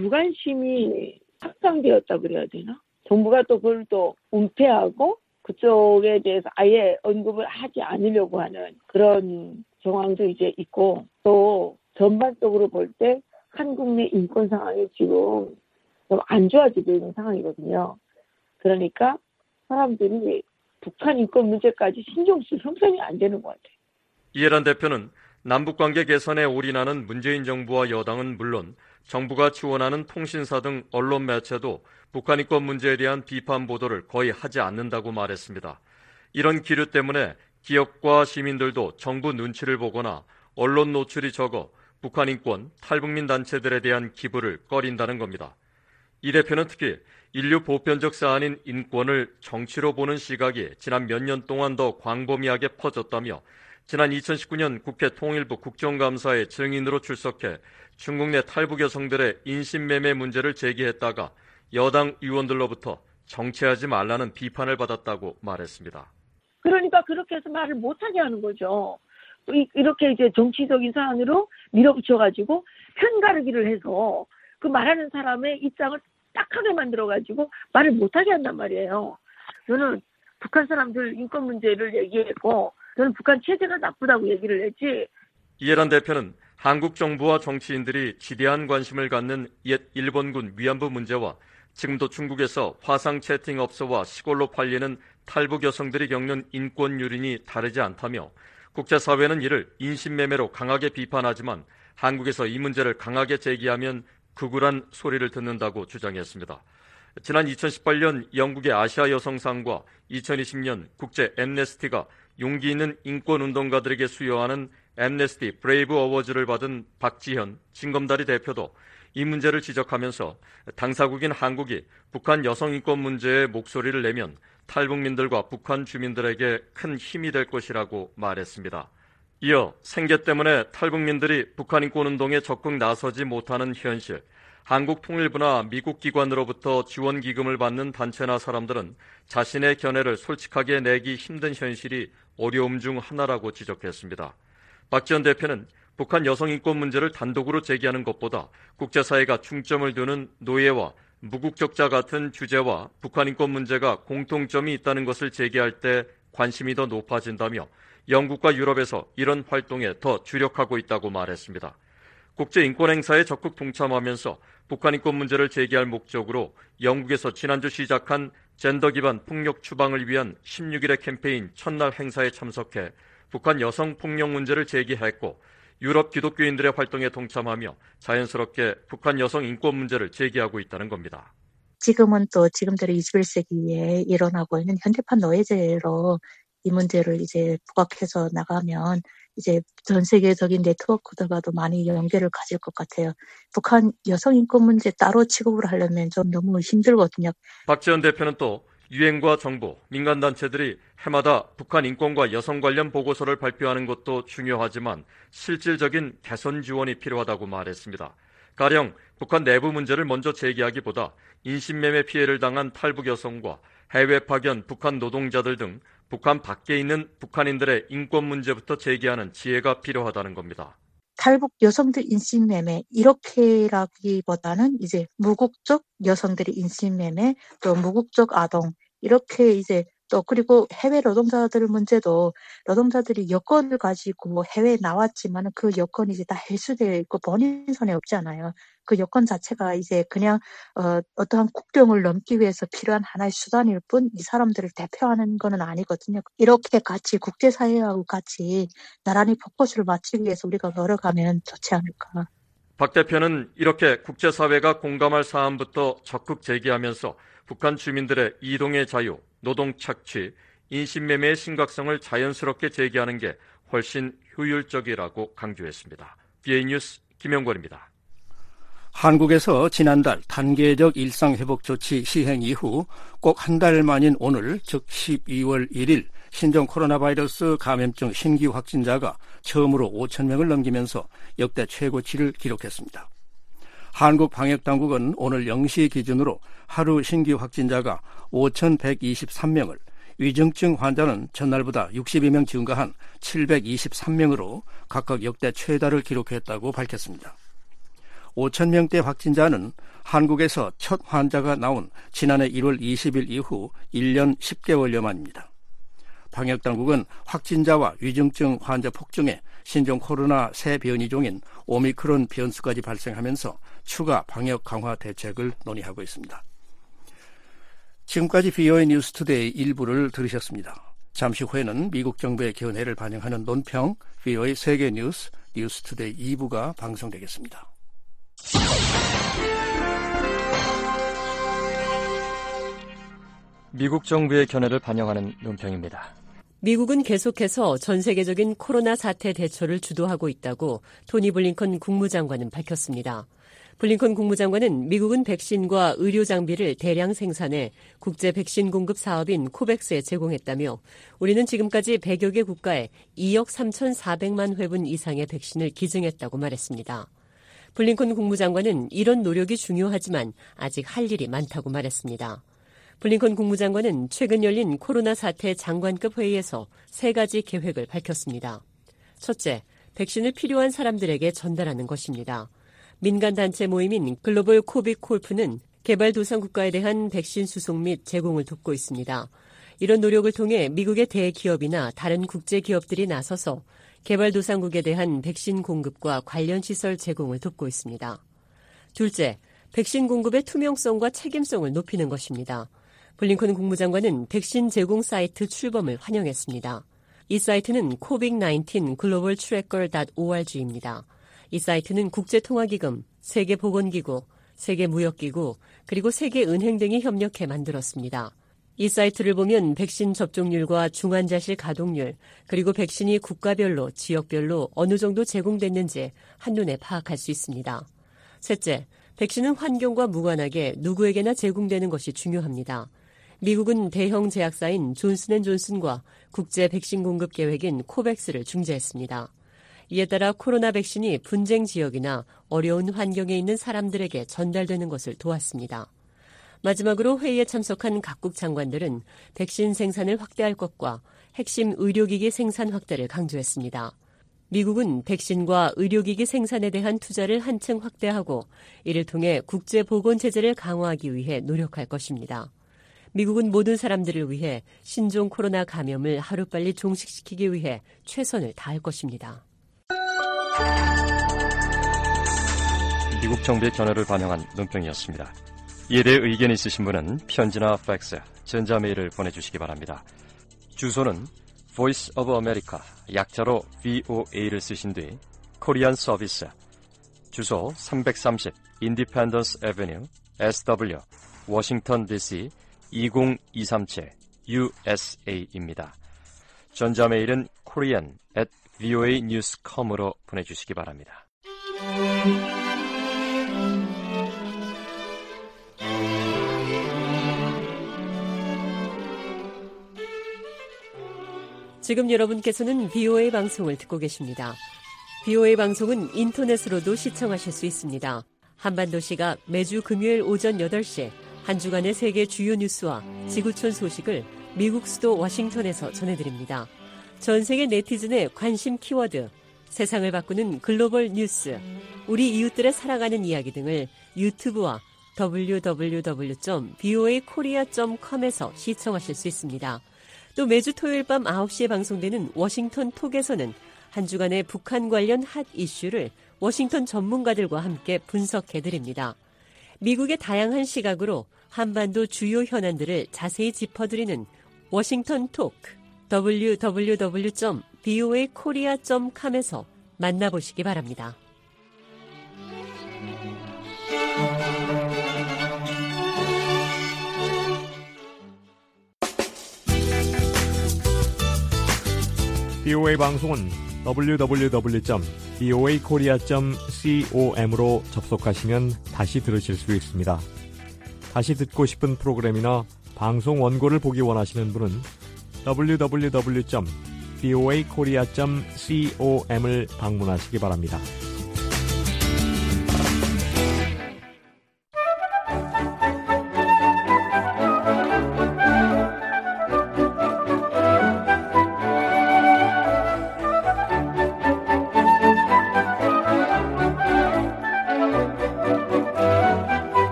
무관심이 확산되었다 그래야 되나? 정부가 또 그걸 또 은폐하고 그쪽에 대해서 아예 언급을 하지 않으려고 하는 그런 정황도 이제 있고, 또 전반적으로 볼 때 한국 내 인권 상황이 지금 좀 안 좋아지고 있는 상황이거든요. 그러니까 사람들이 북한 인권 문제까지 신경 쓸 형편이 안 되는 것 같아요.
이해란 대표는 남북관계 개선에 올인하는 문재인 정부와 여당은 물론 정부가 지원하는 통신사 등 언론 매체도 북한 인권 문제에 대한 비판 보도를 거의 하지 않는다고 말했습니다. 이런 기류 때문에 기업과 시민들도 정부 눈치를 보거나 언론 노출이 적어 북한 인권, 탈북민 단체들에 대한 기부를 꺼린다는 겁니다. 이 대표는 특히 인류 보편적 사안인 인권을 정치로 보는 시각이 지난 몇 년 동안 더 광범위하게 퍼졌다며 지난 이천십구 년 국회 통일부 국정감사에 증인으로 출석해 중국 내 탈북 여성들의 인신매매 문제를 제기했다가 여당 의원들로부터 정치하지 말라는 비판을 받았다고 말했습니다.
그러니까 그렇게 해서 말을 못하게 하는 거죠. 이렇게 이제 정치적인 사안으로 밀어붙여가지고 편가르기를 해서 그 말하는 사람의 입장을 딱하게 만들어가지고 말을 못하게 한단 말이에요. 저는 북한 사람들 인권 문제를 얘기했고, 저는 북한 체제가 나쁘다고 얘기를 했지.
이해란 대표는 한국 정부와 정치인들이 지대한 관심을 갖는 옛 일본군 위안부 문제와 지금도 중국에서 화상 채팅 업소와 시골로 팔리는 탈북 여성들이 겪는 인권 유린이 다르지 않다며 국제사회는 이를 인신매매로 강하게 비판하지만 한국에서 이 문제를 강하게 제기하면 극울한 소리를 듣는다고 주장했습니다. 지난 이천십팔 년 영국의 아시아 여성상과 이천이십 년 국제 엠네스티가 용기 있는 인권운동가들에게 수여하는 엠네스티 브레이브 어워즈를 받은 박지현 징검다리 대표도 이 문제를 지적하면서 당사국인 한국이 북한 여성 인권 문제에 목소리를 내면 탈북민들과 북한 주민들에게 큰 힘이 될 것이라고 말했습니다. 이어 생계 때문에 탈북민들이 북한 인권운동에 적극 나서지 못하는 현실, 한국 통일부나 미국 기관으로부터 지원 기금을 받는 단체나 사람들은 자신의 견해를 솔직하게 내기 힘든 현실이 어려움 중 하나라고 지적했습니다. 박지원 대표는 북한 여성 인권 문제를 단독으로 제기하는 것보다 국제사회가 중점을 두는 노예와 무국적자 같은 주제와 북한 인권 문제가 공통점이 있다는 것을 제기할 때 관심이 더 높아진다며 영국과 유럽에서 이런 활동에 더 주력하고 있다고 말했습니다. 국제인권행사에 적극 동참하면서 북한 인권 문제를 제기할 목적으로 영국에서 지난주 시작한 젠더 기반 폭력 추방을 위한 십육 일의 캠페인 첫날 행사에 참석해 북한 여성 폭력 문제를 제기했고 유럽 기독교인들의 활동에 동참하며 자연스럽게 북한 여성 인권 문제를 제기하고 있다는 겁니다.
지금은 또 지금대로 이십일 세기에 일어나고 있는 현대판 노예제로 이 문제를 이제 부각해서 나가면 이제 전 세계적인 네트워크들과도 많이 연계를 가질 것 같아요. 북한 여성 인권 문제 따로 취급을 하려면 좀 너무 힘들거든요.
박지원 대표는 또 유엔과 정부, 민간단체들이 해마다 북한 인권과 여성 관련 보고서를 발표하는 것도 중요하지만 실질적인 개선 지원이 필요하다고 말했습니다. 가령 북한 내부 문제를 먼저 제기하기보다 인신매매 피해를 당한 탈북 여성과 해외 파견 북한 노동자들 등 북한 밖에 있는 북한인들의 인권 문제부터 제기하는 지혜가 필요하다는 겁니다.
탈북 여성들 인신매매 이렇게라기보다는 이제 무국적 여성들의 인신매매 또 무국적 아동 이렇게 이제 또 그리고 해외 노동자들 문제도 노동자들이 여권을 가지고 해외에 나왔지만 그 여건이 이제 다 해수되어 있고 본인 손에 없잖아요. 그 여건 자체가 이제 그냥 어, 어떠한 국경을 넘기 위해서 필요한 하나의 수단일 뿐 이 사람들을 대표하는 거는 아니거든요. 이렇게 같이 국제사회하고 같이 나란히 포커스를 맞추기 위해서 우리가 노력하면 좋지 않을까.
박 대표는 이렇게 국제사회가 공감할 사안부터 적극 제기하면서 북한 주민들의 이동의 자유, 노동 착취, 인신매매의 심각성을 자연스럽게 제기하는 게 훨씬 효율적이라고 강조했습니다. 비에이 뉴스 김영권입니다.
한국에서 지난달 단계적 일상회복 조치 시행 이후 꼭 한 달 만인 오늘, 즉 십이월 일일 신종 코로나 바이러스 감염증 신규 확진자가 처음으로 오천 명을 넘기면서 역대 최고치를 기록했습니다. 한국 방역당국은 오늘 영 시 기준으로 하루 신규 확진자가 오천백이십삼 명을, 위중증 환자는 전날보다 육십이 명 증가한 칠백이십삼 명으로 각각 역대 최다를 기록했다고 밝혔습니다. 오천 명대 확진자는 한국에서 첫 환자가 나온 지난해 일월 이십일 이후 일 년 십 개월여 만입니다. 방역당국은 확진자와 위중증 환자 폭증에 신종 코로나 새 변이종인 오미크론 변수까지 발생하면서 추가 방역 강화 대책을 논의하고 있습니다. 지금까지 비오에이 뉴스투데이 일부를 들으셨습니다. 잠시 후에는 미국 정부의 견해를 반영하는 논평 비오에이 세계뉴스 뉴스투데이 이 부가 방송되겠습니다.
미국 정부의 견해를 반영하는 논평입니다.
미국은 계속해서 전 세계적인 코로나 사태 대처를 주도하고 있다고 토니 블링컨 국무장관은 밝혔습니다. 블링컨 국무장관은 미국은 백신과 의료 장비를 대량 생산해 국제 백신 공급 사업인 코백스에 제공했다며 우리는 지금까지 백여 개 국가에 이억 삼천사백만 회분 이상의 백신을 기증했다고 말했습니다. 블링컨 국무장관은 이런 노력이 중요하지만 아직 할 일이 많다고 말했습니다. 블링컨 국무장관은 최근 열린 코로나 사태 장관급 회의에서 세 가지 계획을 밝혔습니다. 첫째, 백신을 필요한 사람들에게 전달하는 것입니다. 민간단체 모임인 글로벌 코빅 콜프는 개발도상 국가에 대한 백신 수송 및 제공을 돕고 있습니다. 이런 노력을 통해 미국의 대기업이나 다른 국제기업들이 나서서 개발도상국에 대한 백신 공급과 관련 시설 제공을 돕고 있습니다. 둘째, 백신 공급의 투명성과 책임성을 높이는 것입니다. 블링컨 국무장관은 백신 제공 사이트 출범을 환영했습니다. 이 사이트는 코빅 나인틴 글로벌 트래커 닷 오알지입니다. 이 사이트는 국제통화기금, 세계보건기구, 세계무역기구, 그리고 세계은행 등이 협력해 만들었습니다. 이 사이트를 보면 백신 접종률과 중환자실 가동률, 그리고 백신이 국가별로, 지역별로 어느 정도 제공됐는지 한눈에 파악할 수 있습니다. 셋째, 백신은 환경과 무관하게 누구에게나 제공되는 것이 중요합니다. 미국은 대형 제약사인 존슨앤존슨과 국제 백신 공급 계획인 코백스를 중재했습니다. 이에 따라 코로나 백신이 분쟁 지역이나 어려운 환경에 있는 사람들에게 전달되는 것을 도왔습니다. 마지막으로 회의에 참석한 각국 장관들은 백신 생산을 확대할 것과 핵심 의료기기 생산 확대를 강조했습니다. 미국은 백신과 의료기기 생산에 대한 투자를 한층 확대하고 이를 통해 국제보건체제를 강화하기 위해 노력할 것입니다. 미국은 모든 사람들을 위해 신종 코로나 감염을 하루빨리 종식시키기 위해 최선을 다할 것입니다.
미국 정부의 견해를 반영한 논평이었습니다. 이에 대해 의견이 있으신 분은 편지나 팩스, 전자메일을 보내주시기 바랍니다. 주소는 Voice of America, 약자로 브이오에이를 쓰신 뒤 코리안 서비스, 주소 삼백삼십 Independence Avenue, 에스더블유, 워싱턴 디씨 이공이삼칠 유에스에이입니다. 전자메일은 korean at 브이오에이 뉴스 닷 컴으로 보내주시기 바랍니다.
지금 여러분께서는 비오에이 방송을 듣고 계십니다. 비오에이 방송은 인터넷으로도 시청하실 수 있습니다. 한반도시가 매주 금요일 오전 여덟 시 한 주간의 세계 주요 뉴스와 지구촌 소식을 미국 수도 워싱턴에서 전해드립니다. 전 세계 네티즌의 관심 키워드, 세상을 바꾸는 글로벌 뉴스, 우리 이웃들의 살아가는 이야기 등을 유튜브와 더블유 더블유 더블유 점 브이오에이 코리아 점 컴에서 시청하실 수 있습니다. 또 매주 토요일 밤 아홉 시에 방송되는 워싱턴 톡에서는 한 주간의 북한 관련 핫 이슈를 워싱턴 전문가들과 함께 분석해드립니다. 미국의 다양한 시각으로 한반도 주요 현안들을 자세히 짚어드리는 워싱턴 톡, 더블유 더블유 더블유 점 브이오에이 코리아 점 컴에서 만나보시기 바랍니다.
브이오에이 방송은 더블유 더블유 더블유 점 브이오에이 코리아 점 com으로 접속하시면 다시 들으실 수 있습니다. 다시 듣고 싶은 프로그램이나 방송 원고를 보기 원하시는 분은 더블유 더블유 더블유 점 브이오에이 코리아 점 com을 방문하시기 바랍니다.